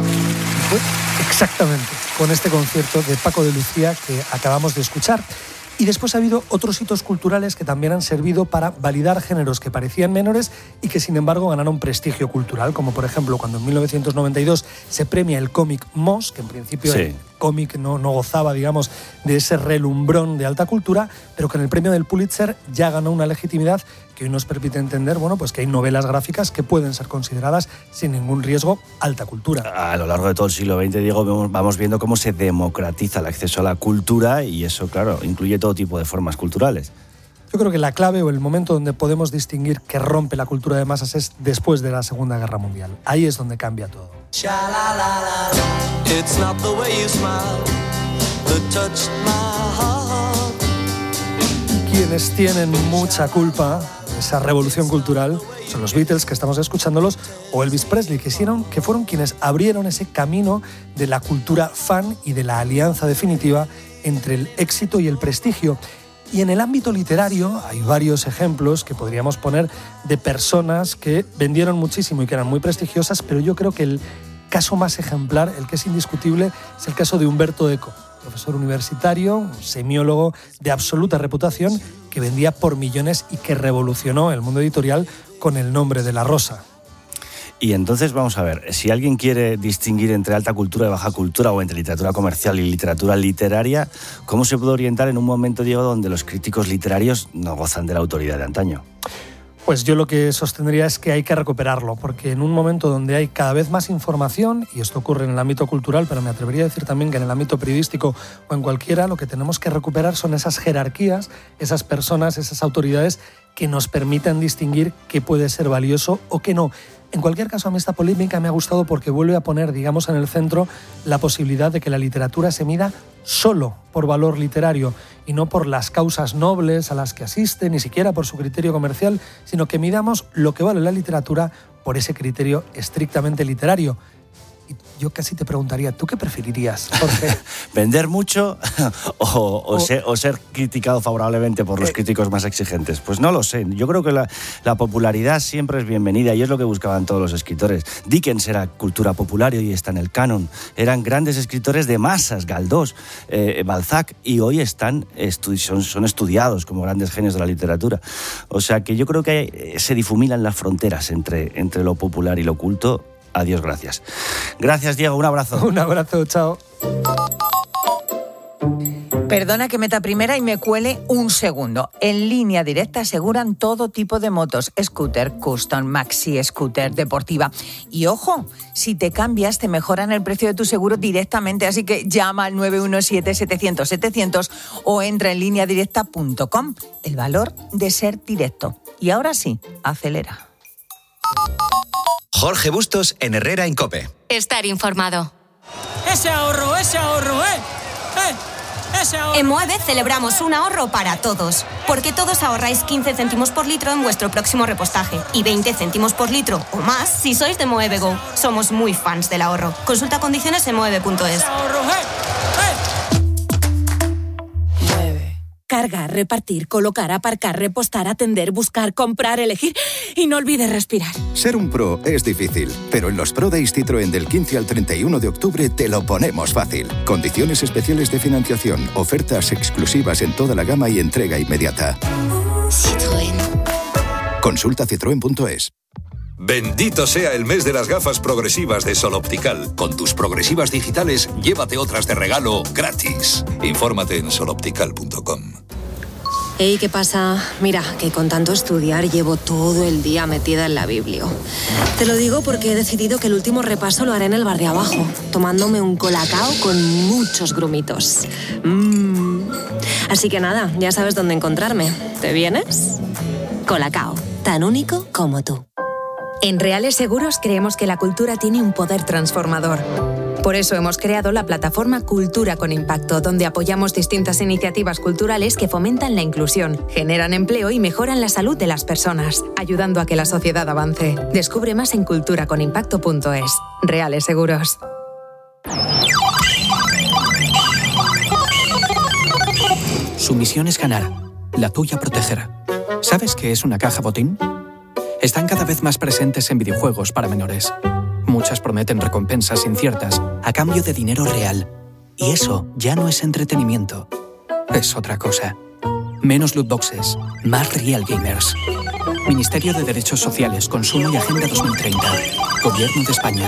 Exactamente, con este concierto de Paco de Lucía que acabamos de escuchar. Y después ha habido otros hitos culturales que también han servido para validar géneros que parecían menores y que sin embargo ganaron prestigio cultural, como por ejemplo cuando en mil novecientos noventa y dos se premia el cómic Moss, que en principio... Sí. cómic no, no gozaba, digamos, de ese relumbrón de alta cultura, pero que en el premio del Pulitzer ya ganó una legitimidad que hoy nos permite entender, bueno, pues que hay novelas gráficas que pueden ser consideradas sin ningún riesgo alta cultura. A lo largo de todo el siglo veinte, Diego, vamos viendo cómo se democratiza el acceso a la cultura y eso, claro, incluye todo tipo de formas culturales. Yo creo que la clave o el momento donde podemos distinguir que rompe la cultura de masas es después de la Segunda Guerra Mundial. Ahí es donde cambia todo. Quienes tienen mucha culpa de esa revolución cultural son los Beatles, que estamos escuchándolos, o Elvis Presley, que fueron, que fueron quienes abrieron ese camino de la cultura fan y de la alianza definitiva entre el éxito y el prestigio. Y en el ámbito literario hay varios ejemplos que podríamos poner de personas que vendieron muchísimo y que eran muy prestigiosas, pero yo creo que el caso más ejemplar, el que es indiscutible, es el caso de Umberto Eco, profesor universitario, semiólogo de absoluta reputación, que vendía por millones y que revolucionó el mundo editorial con El nombre de la rosa. Y entonces, vamos a ver, si alguien quiere distinguir entre alta cultura y baja cultura o entre literatura comercial y literatura literaria, ¿cómo se puede orientar en un momento, Diego, donde los críticos literarios no gozan de la autoridad de antaño? Pues yo lo que sostendría es que hay que recuperarlo, porque en un momento donde hay cada vez más información, y esto ocurre en el ámbito cultural, pero me atrevería a decir también que en el ámbito periodístico o en cualquiera, lo que tenemos que recuperar son esas jerarquías, esas personas, esas autoridades que nos permitan distinguir qué puede ser valioso o qué no. En cualquier caso, a mí esta polémica me ha gustado porque vuelve a poner, digamos, en el centro la posibilidad de que la literatura se mida solo por valor literario y no por las causas nobles a las que asiste, ni siquiera por su criterio comercial, sino que midamos lo que vale la literatura por ese criterio estrictamente literario. Y yo casi te preguntaría, ¿tú qué preferirías, Jorge? ¿Vender mucho o, o, o, ser, o ser criticado favorablemente por los eh, críticos más exigentes? Pues no lo sé. Yo creo que la, la popularidad siempre es bienvenida y es lo que buscaban todos los escritores. Dickens era cultura popular y hoy está en el canon. Eran grandes escritores de masas, Galdós, eh, Balzac, y hoy están estu- son, son estudiados como grandes genios de la literatura. O sea que yo creo que se difuminan las fronteras entre, entre lo popular y lo culto. Adiós, gracias. Gracias, Diego, un abrazo. Un abrazo, chao. Perdona que meta primera y me cuele un segundo. En Línea Directa aseguran todo tipo de motos, scooter, custom, maxi, scooter, deportiva. Y ojo, si te cambias te mejoran el precio de tu seguro directamente, así que llama al nueve uno siete, setecientos, setecientos o entra en línea directa punto com. El valor de ser directo. Y ahora sí, acelera. Jorge Bustos en Herrera en COPE. Estar informado. Ese ahorro, ese ahorro, ¿eh? ¿Eh? Ese ahorro. En Moeve celebramos un ahorro para todos, porque todos ahorráis quince céntimos por litro en vuestro próximo repostaje y veinte céntimos por litro o más si sois de Moeve Go. Somos muy fans del ahorro. Consulta condiciones en moeve punto es. Ese ahorro, ¿eh? ¿Eh? Cargar, repartir, colocar, aparcar, repostar, atender, buscar, comprar, elegir y no olvides respirar. Ser un pro es difícil, pero en los Pro Days Citroën del quince al treinta y uno de octubre te lo ponemos fácil. Condiciones especiales de financiación, ofertas exclusivas en toda la gama y entrega inmediata. Citroën. Consulta citroen punto es. Bendito sea el mes de las gafas progresivas de Sol Optical. Con tus progresivas digitales, llévate otras de regalo gratis. Infórmate en sol optical punto com. Hey, ¿qué pasa? Mira, que con tanto estudiar llevo todo el día metida en la biblio. Te lo digo porque he decidido que el último repaso lo haré en el bar de abajo, tomándome un colacao con muchos grumitos. Mm. Así que nada, ya sabes dónde encontrarme. ¿Te vienes? Colacao, tan único como tú. En Reales Seguros creemos que la cultura tiene un poder transformador. Por eso hemos creado la plataforma Cultura con Impacto, donde apoyamos distintas iniciativas culturales que fomentan la inclusión, generan empleo y mejoran la salud de las personas, ayudando a que la sociedad avance. Descubre más en cultura con impacto punto es. Reales Seguros. Su misión es ganar. La tuya protegerá. ¿Sabes qué es una caja botín? Están cada vez más presentes en videojuegos para menores. Muchas prometen recompensas inciertas a cambio de dinero real. Y eso ya no es entretenimiento. es otra cosa. Menos loot boxes, más real gamers. Ministerio de Derechos Sociales, Consumo y Agenda dos mil treinta. Gobierno de España.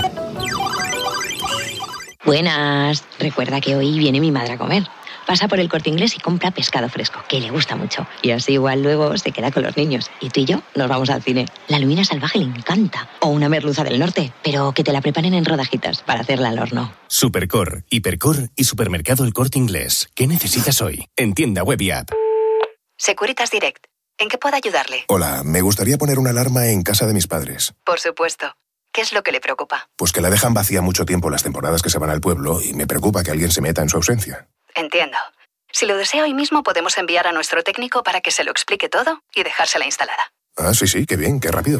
Buenas. Recuerda que hoy viene mi madre a comer. Pasa por el Corte Inglés y compra pescado fresco, que le gusta mucho. Y así igual luego se queda con los niños. Y tú y yo nos vamos al cine. La lubina salvaje le encanta. O una merluza del norte, pero que te la preparen en rodajitas para hacerla al horno. Supercor, Hipercor y Supermercado El Corte Inglés. ¿Qué necesitas hoy? En tienda web y app. Securitas Direct. ¿En qué puedo ayudarle? Hola, me gustaría poner una alarma en casa de mis padres. Por supuesto. ¿Qué es lo que le preocupa? Pues que la dejan vacía mucho tiempo las temporadas que se van al pueblo y me preocupa que alguien se meta en su ausencia. Entiendo. Si lo desea hoy mismo podemos enviar a nuestro técnico para que se lo explique todo y dejársela instalada. Ah, sí, sí, qué bien, qué rápido.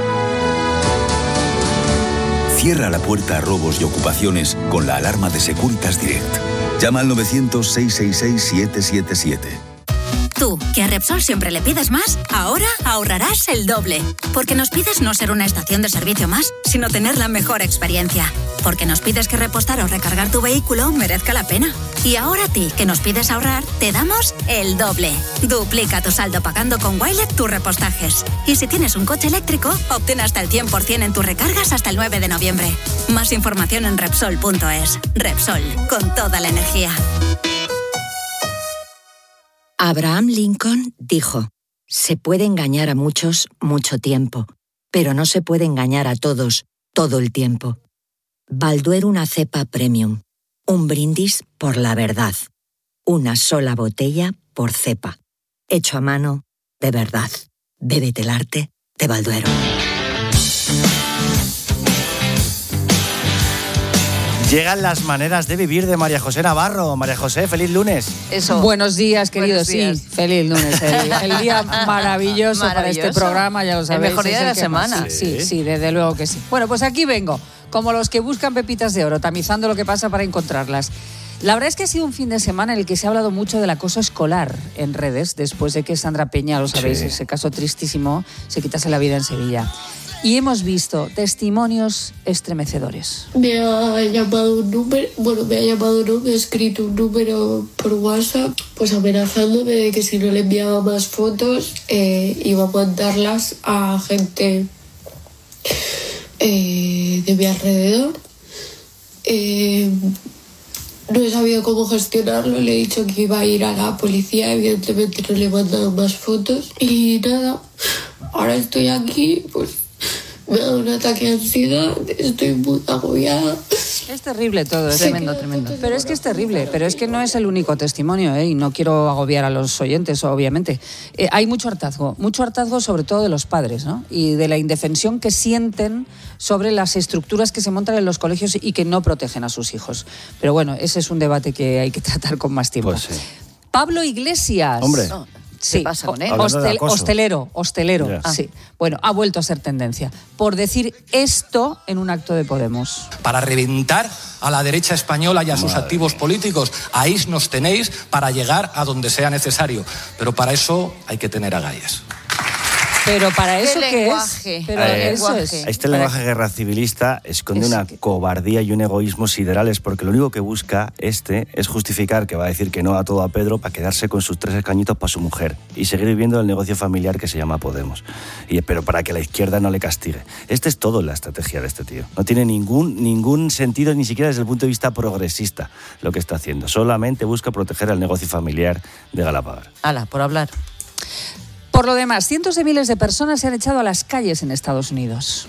Cierra la puerta a robos y ocupaciones con la alarma de Securitas Direct. Llama al novecientos, seiscientos sesenta y seis, siete siete siete. Tú, que a Repsol siempre le pides más, ahora ahorrarás el doble. Porque nos pides no ser una estación de servicio más, sino tener la mejor experiencia. Porque nos pides que repostar o recargar tu vehículo merezca la pena. Y ahora a ti, que nos pides ahorrar, te damos el doble. Duplica tu saldo pagando con Wilet tus repostajes. Y si tienes un coche eléctrico, obtén hasta el cien por ciento en tus recargas hasta el nueve de noviembre. Más información en Repsol punto es. Repsol, con toda la energía. Abraham Lincoln dijo: se puede engañar a muchos mucho tiempo, pero no se puede engañar a todos todo el tiempo. Balduero una cepa premium. Un brindis por la verdad. Una sola botella por cepa. Hecho a mano de verdad. Bébete el arte de Balduero. Llegan las maneras de vivir de María José Navarro. María José, feliz lunes. Eso. Buenos días, queridos. Sí, feliz lunes. El, el día maravilloso, maravilloso para este programa, ya lo sabéis. El mejor día de la semana. Sí, sí, sí, desde luego que sí. Bueno, pues aquí vengo, como los que buscan pepitas de oro, tamizando lo que pasa para encontrarlas. La verdad es que ha sido un fin de semana en el que se ha hablado mucho del acoso escolar en redes, después de que Sandra Peña, lo sabéis, sí. ese caso tristísimo, se quitase la vida en Sevilla. Y hemos visto testimonios estremecedores. Me ha llamado un número, bueno, me ha llamado, no, me ha escrito un número por WhatsApp, pues amenazándome de que si no le enviaba más fotos, eh, iba a mandarlas a gente eh, de mi alrededor. Eh, no he sabido cómo gestionarlo, le he dicho que iba a ir a la policía, evidentemente no le he mandado más fotos. Y nada, ahora estoy aquí, pues me ha dado un ataque de ansiedad, estoy muy agobiada. Es terrible todo, es sí. tremendo, tremendo. Pero es que es terrible, pero es que no es el único testimonio, ¿eh? Y no quiero agobiar a los oyentes, obviamente. Eh, hay mucho hartazgo, mucho hartazgo sobre todo de los padres, ¿no? Y de la indefensión que sienten sobre las estructuras que se montan en los colegios y que no protegen a sus hijos. Pero bueno, ese es un debate que hay que tratar con más tiempo. Pues sí. Pablo Iglesias. Hombre. No. Sí, ¿qué pasa con él? Hostel, hostelero, hostelero, yeah. sí. Bueno, ha vuelto a ser tendencia por decir esto en un acto de Podemos. Para reventar a la derecha española y a sus Madre. activos políticos. Ahí nos tenéis para llegar a donde sea necesario. Pero para eso hay que tener agallas. Pero para eso ¿qué, ¿qué lenguaje? es? Pero eh, eso es. Este lenguaje guerra civilista esconde una que... cobardía y un egoísmo siderales, porque lo único que busca este es justificar que va a decir que no a todo a Pedro para quedarse con sus tres escañitos para su mujer y seguir viviendo el negocio familiar que se llama Podemos. Y, pero para que la izquierda no le castigue. Este es todo la estrategia de este tío. No tiene ningún, ningún sentido, ni siquiera desde el punto de vista progresista, lo que está haciendo. Solamente busca proteger al negocio familiar de Galapagar. Hala, por hablar. Por lo demás, cientos de miles de personas se han echado a las calles en Estados Unidos.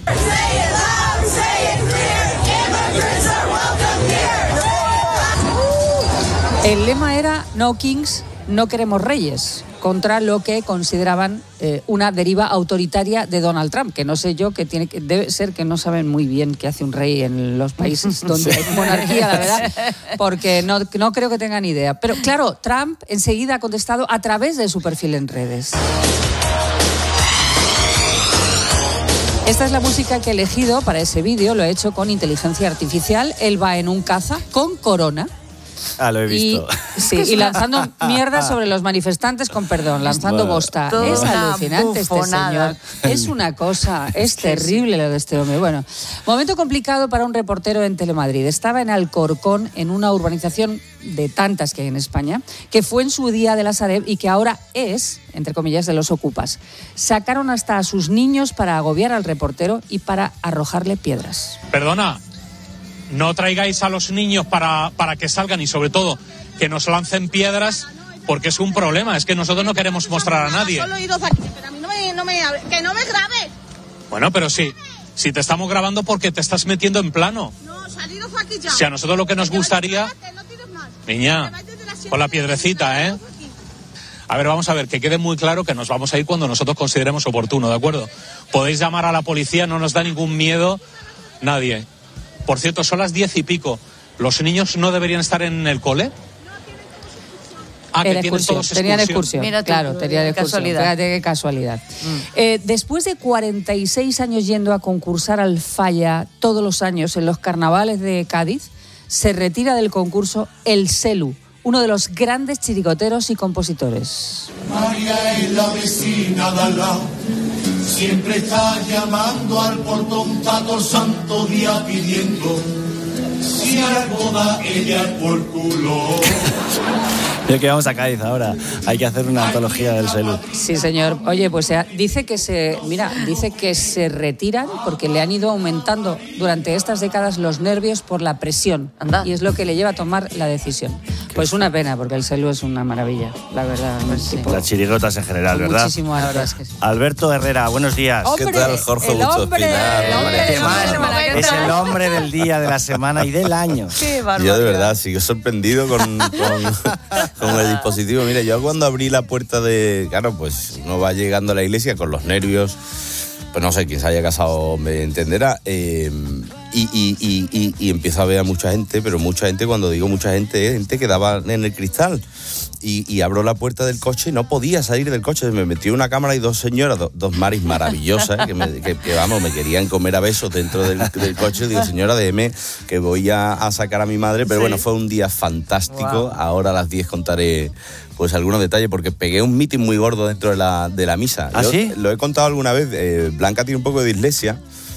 El lema era No Kings, no queremos reyes, contra lo que consideraban eh, una deriva autoritaria de Donald Trump, que no sé yo, que tiene que debe ser que no saben muy bien qué hace un rey en los países donde sí. hay monarquía, la verdad, porque no, no creo que tengan idea. Pero claro, Trump enseguida ha contestado a través de su perfil en redes. Esta es la música que he elegido para ese vídeo, lo he hecho con inteligencia artificial. Él va en un caza con corona Ah, lo he visto. Y, sí, y lanzando mierda sobre los manifestantes con perdón, lanzando bueno, bosta. Es alucinante este señor. Es una cosa, es sí, terrible sí. lo de este hombre. Bueno, momento complicado para un reportero en Telemadrid. Estaba en Alcorcón, en una urbanización de tantas que hay en España, que fue en su día de la Sareb y que ahora es, entre comillas, de los ocupas. Sacaron hasta a sus niños para agobiar al reportero y para arrojarle piedras. Perdona, no traigáis a los niños para, para que salgan y sobre todo que nos lancen piedras porque es un problema, es que nosotros no queremos mostrar a nadie. Solo he ido aquí, pero a mí no me, no me, que no me grabes. Bueno, pero sí, si te estamos grabando porque te estás metiendo en plano. No, salido aquí ya. Si a nosotros lo que nos gustaría... Niña, con la piedrecita, ¿eh? A ver, vamos a ver, que quede muy claro que nos vamos a ir cuando nosotros consideremos oportuno, ¿de acuerdo? Podéis llamar a la policía, no nos da ningún miedo nadie. Por cierto, son las diez y pico. ¿Los niños no deberían estar en el cole? Ah, que tienen todos tenían excursión. Mira tú, claro, tenían excursión. Casualidad. Fíjate qué casualidad. Mm. Eh, después de cuarenta y seis años yendo a concursar al Falla todos los años en los carnavales de Cádiz, se retira del concurso el Selu, uno de los grandes chirigoteros y compositores. María es la vecina de al lado, siempre está llamando al portón, tato santo día pidiendo, si hay boda ella por culo. Yo que vamos a Cádiz ahora, hay que hacer una antología del Selu. Sí, señor. Oye, pues dice que se, mira, dice que se retiran porque le han ido aumentando durante estas décadas los nervios por la presión. Anda. Y es lo que le lleva a tomar la decisión. Pues una pena, porque el Selu es una maravilla, la verdad. Sí. Las chirigotas en general, ¿verdad? Muchísimo, la verdad es que sí. Alberto Herrera, buenos días. ¡Hombre! ¿Qué tal, Jorge? El hombre, el hombre, ¿Qué más? Es el hombre del día, de la semana y del año. Qué barbaridad. Yo de verdad sigo sorprendido con... con... con el dispositivo. Mira, yo cuando abrí la puerta de... Claro, pues uno va llegando a la iglesia con los nervios, pues no sé, quien se haya casado me entenderá, eh, y, y, y, y, y empiezo a ver a mucha gente, pero mucha gente, cuando digo mucha gente, es gente que daba en el cristal. Y, y abro la puerta del coche y no podía salir del coche. Me metió una cámara y dos señoras, do, dos maris maravillosas, que, me, que, que vamos, me querían comer a besos dentro del, del coche. Digo, señora, déjeme que voy a, a sacar a mi madre. Pero sí. Bueno, fue un día fantástico. Wow. Ahora a las diez contaré pues algunos detalles, porque pegué un mitin muy gordo dentro de la, de la misa. ¿Ah, Yo, sí? Lo he contado alguna vez. Eh, Blanca tiene un poco de dislexia.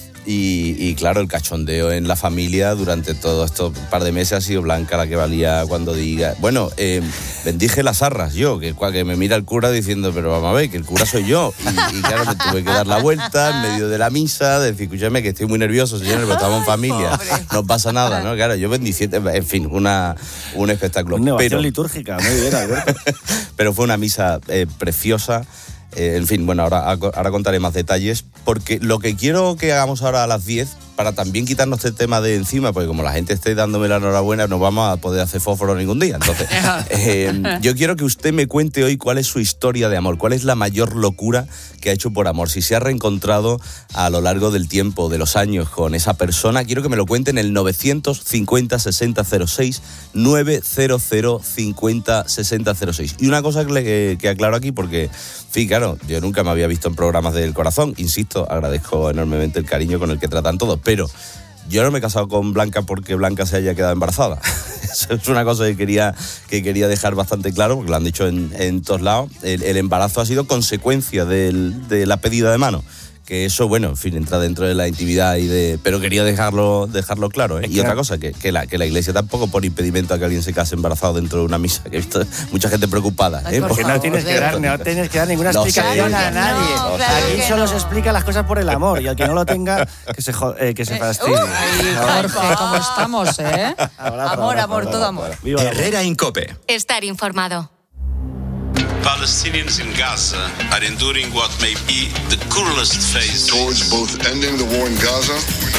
Y, y claro, el cachondeo en la familia durante todo estos par de meses ha sido Blanca la que valía cuando diga... Bueno, eh, bendije las arras yo, que, que me mira el cura diciendo, pero vamos a ver, que el cura soy yo. Y, y claro, me tuve que dar la vuelta en medio de la misa, decir, escúchame, que estoy muy nervioso, señores, pero estamos en familia, no pasa nada, ¿no? Claro, yo bendiciendo, en fin, una, un espectáculo. Una pero, litúrgica, muy bien, Alberto. Pero fue una misa eh, preciosa. Eh, en fin, bueno, ahora, ahora contaré más detalles, porque lo que quiero que hagamos ahora a las diez, para también quitarnos este tema de encima, porque como la gente esté dándome la enhorabuena, no vamos a poder hacer fósforo ningún día. Entonces, eh, yo quiero que usted me cuente hoy cuál es su historia de amor, cuál es la mayor locura que ha hecho por amor, si se ha reencontrado a lo largo del tiempo, de los años, con esa persona. Quiero que me lo cuente en el novecientos cincuenta sesenta cero seis, novecientos cincuenta sesenta cero seis. Y una cosa que, le, que aclaro aquí, porque, sí, claro, yo nunca me había visto en programas del corazón, insisto, agradezco enormemente el cariño con el que tratan todos, pero yo no me he casado con Blanca porque Blanca se haya quedado embarazada. Eso es una cosa que quería, que quería dejar bastante claro, porque lo han dicho en, en todos lados. El, el embarazo ha sido consecuencia del, de la pedida de mano. Que eso, bueno, en fin, entra dentro de la intimidad y de... Pero quería dejarlo dejarlo claro, ¿eh? Y claro. Otra cosa, que, que, la, que la iglesia tampoco pone impedimento a que alguien se case embarazado dentro de una misa, que he visto mucha gente preocupada. Ay, ¿eh? Porque no tienes, que dar, no tienes que dar ninguna no explicación sé, a nadie. No, claro Aquí solo no. se explica las cosas por el amor, y al que no lo tenga, que se, eh, que se fastidie. Uh, ay, Jorge, ¿cómo estamos, eh? Ahora, amor, amor, todo amor. Viva Herrera en COPE. Estar informado. Palestinians in Gaza are enduring what may be the cruelest phase towards both ending the war in Gaza.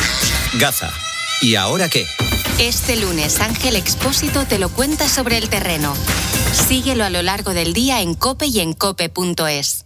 Gaza. ¿Y ahora qué? Este lunes Ángel Expósito te lo cuenta sobre el terreno. Síguelo a lo largo del día en COPE y en cope punto es.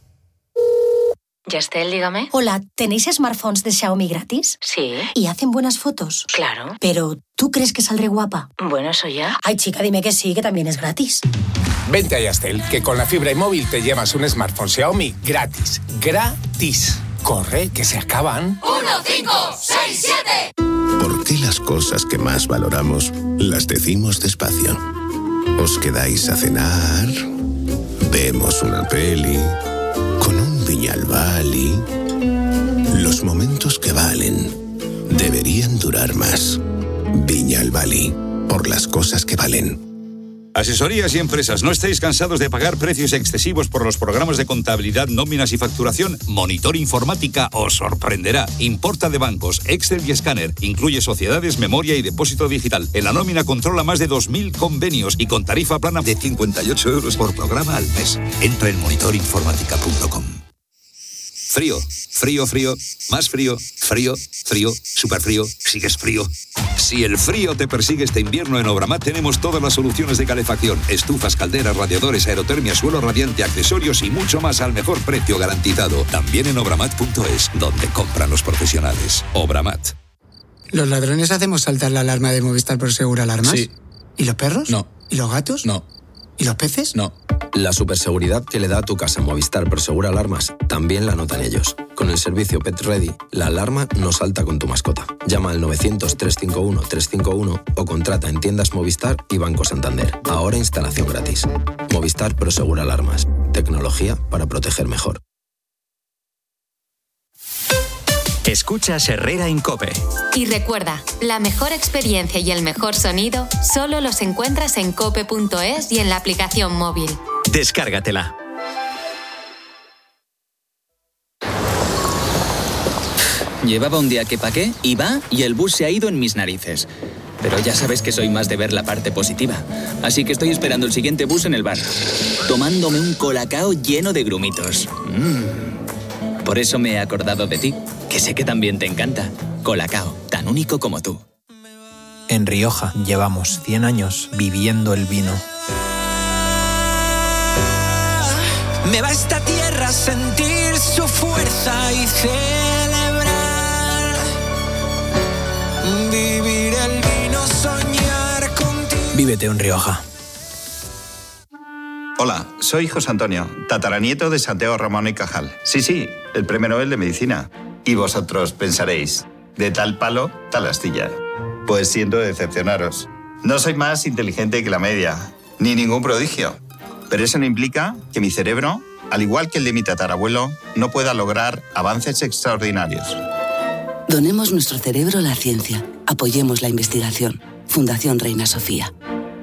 Yastel, dígame. Hola, ¿tenéis smartphones de Xiaomi gratis? Sí. ¿Y hacen buenas fotos? Claro. Pero, ¿tú crees que saldré guapa? Bueno, eso ya. Ay, chica, dime que sí, que también es gratis. Vente a Yastel, que con la fibra y móvil te llevas un smartphone Xiaomi gratis. ¡Gratis! Corre, que se acaban. ¡Uno, cinco, seis, siete! ¿Por qué las cosas que más valoramos las decimos despacio? Os quedáis a cenar, vemos una peli, con un Viñalbali. Los momentos que valen deberían durar más. Viñalbali, por las cosas que valen. Asesorías y empresas, ¿no estáis cansados de pagar precios excesivos por los programas de contabilidad, nóminas y facturación? Monitor Informática os sorprenderá. Importa de bancos, Excel y escáner. Incluye sociedades, memoria y depósito digital. En la nómina controla más de dos mil convenios y con tarifa plana de cincuenta y ocho euros por programa al mes. Entra en monitor informática punto com. Frío, frío, frío, más frío, frío, frío, súper frío, sigues frío. Si el frío te persigue este invierno, en Obramat tenemos todas las soluciones de calefacción, estufas, calderas, radiadores, aerotermia, suelo radiante, accesorios y mucho más al mejor precio garantizado. También en obramat punto es, donde compran los profesionales. Obramat. ¿Los ladrones hacemos saltar la alarma de Movistar Prosegur Alarmas? Sí. ¿Y los perros? No. ¿Y los gatos? No. ¿Y los peces? No. La superseguridad que le da a tu casa Movistar Prosegur Alarmas también la notan ellos. Con el servicio Pet Ready, la alarma no salta con tu mascota. Llama al novecientos, trescientos cincuenta y uno, trescientos cincuenta y uno o contrata en tiendas Movistar y Banco Santander. Ahora instalación gratis. Movistar Prosegur Alarmas. Tecnología para proteger mejor. Escuchas Herrera en COPE. Y recuerda, la mejor experiencia y el mejor sonido solo los encuentras en cope punto es y en la aplicación móvil. Descárgatela. Llevaba un día que pa' qué, iba y el bus se ha ido en mis narices. Pero ya sabes que soy más de ver la parte positiva. Así que estoy esperando el siguiente bus en el bar, tomándome un colacao lleno de grumitos. Mm. Por eso me he acordado de ti, que sé que también te encanta. Colacao, tan único como tú. En Rioja llevamos cien años viviendo el vino. Me va a esta tierra a sentir su fuerza y celebrar. Vivir el vino, soñar contigo. Vívete en Rioja. Hola, soy José Antonio, tataranieto de Santiago Ramón y Cajal. Sí, sí, el Premio Nobel de Medicina. Y vosotros pensaréis, de tal palo, tal astilla. Pues siento decepcionaros. No soy más inteligente que la media, ni ningún prodigio. Pero eso no implica que mi cerebro, al igual que el de mi tatarabuelo, no pueda lograr avances extraordinarios. Donemos nuestro cerebro a la ciencia. Apoyemos la investigación. Fundación Reina Sofía.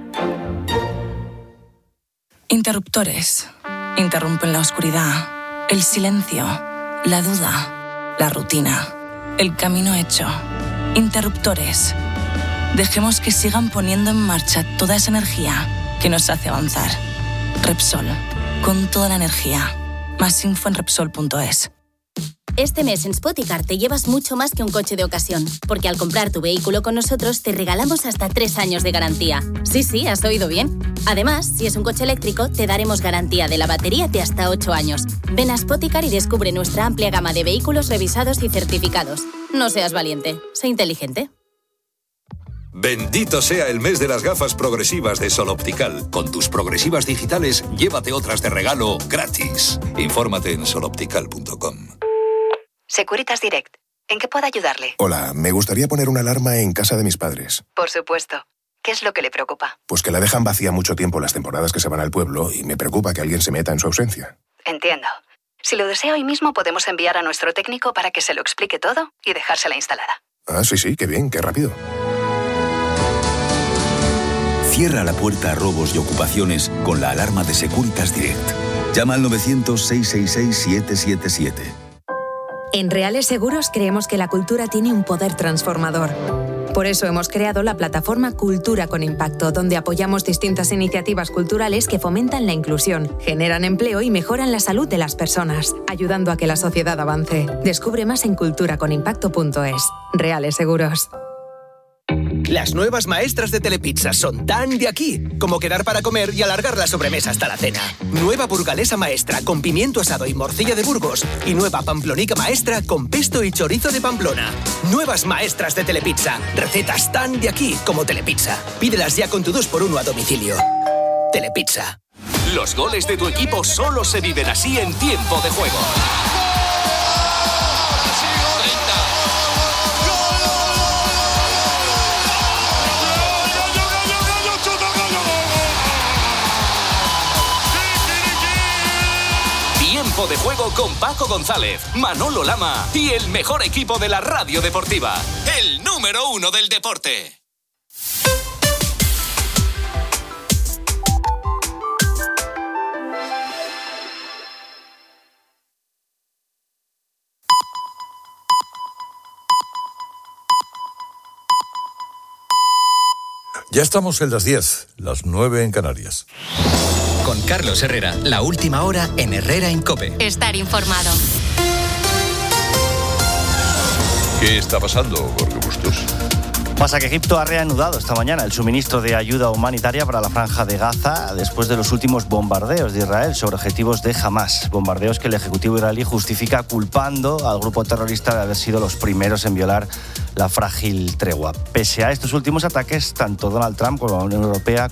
Interruptores. Interrumpen la oscuridad, el silencio, la duda, la rutina, el camino hecho. Interruptores. Dejemos que sigan poniendo en marcha toda esa energía que nos hace avanzar. Repsol. Con toda la energía. Más info en repsol punto es. Este mes en Spoticar te llevas mucho más que un coche de ocasión, porque al comprar tu vehículo con nosotros te regalamos hasta tres años de garantía. Sí, sí, has oído bien. Además, si es un coche eléctrico, te daremos garantía de la batería de hasta ocho años. Ven a Spoticar y descubre nuestra amplia gama de vehículos revisados y certificados. No seas valiente, sé inteligente. Bendito sea el mes de las gafas progresivas de Sol Optical. Con tus progresivas digitales, llévate otras de regalo gratis. Infórmate en sol optical punto com. Securitas Direct. ¿En qué puedo ayudarle? Hola, me gustaría poner una alarma en casa de mis padres. Por supuesto. ¿Qué es lo que le preocupa? Pues que la dejan vacía mucho tiempo las temporadas que se van al pueblo y me preocupa que alguien se meta en su ausencia. Entiendo. Si lo desea hoy mismo podemos enviar a nuestro técnico para que se lo explique todo y dejársela instalada. Ah, sí, sí, qué bien, qué rápido. Cierra la puerta a robos y ocupaciones con la alarma de Securitas Direct. Llama al novecientos, seiscientos sesenta y seis, siete siete siete. En Reales Seguros creemos que la cultura tiene un poder transformador. Por eso hemos creado la plataforma Cultura con Impacto, donde apoyamos distintas iniciativas culturales que fomentan la inclusión, generan empleo y mejoran la salud de las personas, ayudando a que la sociedad avance. Descubre más en cultura con impacto punto es. Reales Seguros. Las nuevas maestras de Telepizza son tan de aquí como quedar para comer y alargar la sobremesa hasta la cena. Nueva burgalesa maestra con pimiento asado y morcilla de Burgos. Y nueva pamplonica maestra con pesto y chorizo de Pamplona. Nuevas maestras de Telepizza. Recetas tan de aquí como Telepizza. Pídelas ya con tu dos por uno a domicilio. Telepizza. Los goles de tu equipo solo se viven así en tiempo de juego. Tiempo de juego con Paco González, Manolo Lama y el mejor equipo de la radio deportiva. El número uno del deporte. Ya estamos en las diez, las nueve en Canarias. Con Carlos Herrera, la última hora en Herrera en COPE. Estar informado. ¿Qué está pasando, Jorge Bustos? Pasa que Egipto ha reanudado esta mañana el suministro de ayuda humanitaria para la Franja de Gaza después de los últimos bombardeos de Israel sobre objetivos de Hamás. Bombardeos que el Ejecutivo israelí justifica culpando al grupo terrorista de haber sido los primeros en violar la frágil tregua. Pese a estos últimos ataques, tanto Donald Trump como la Unión Europea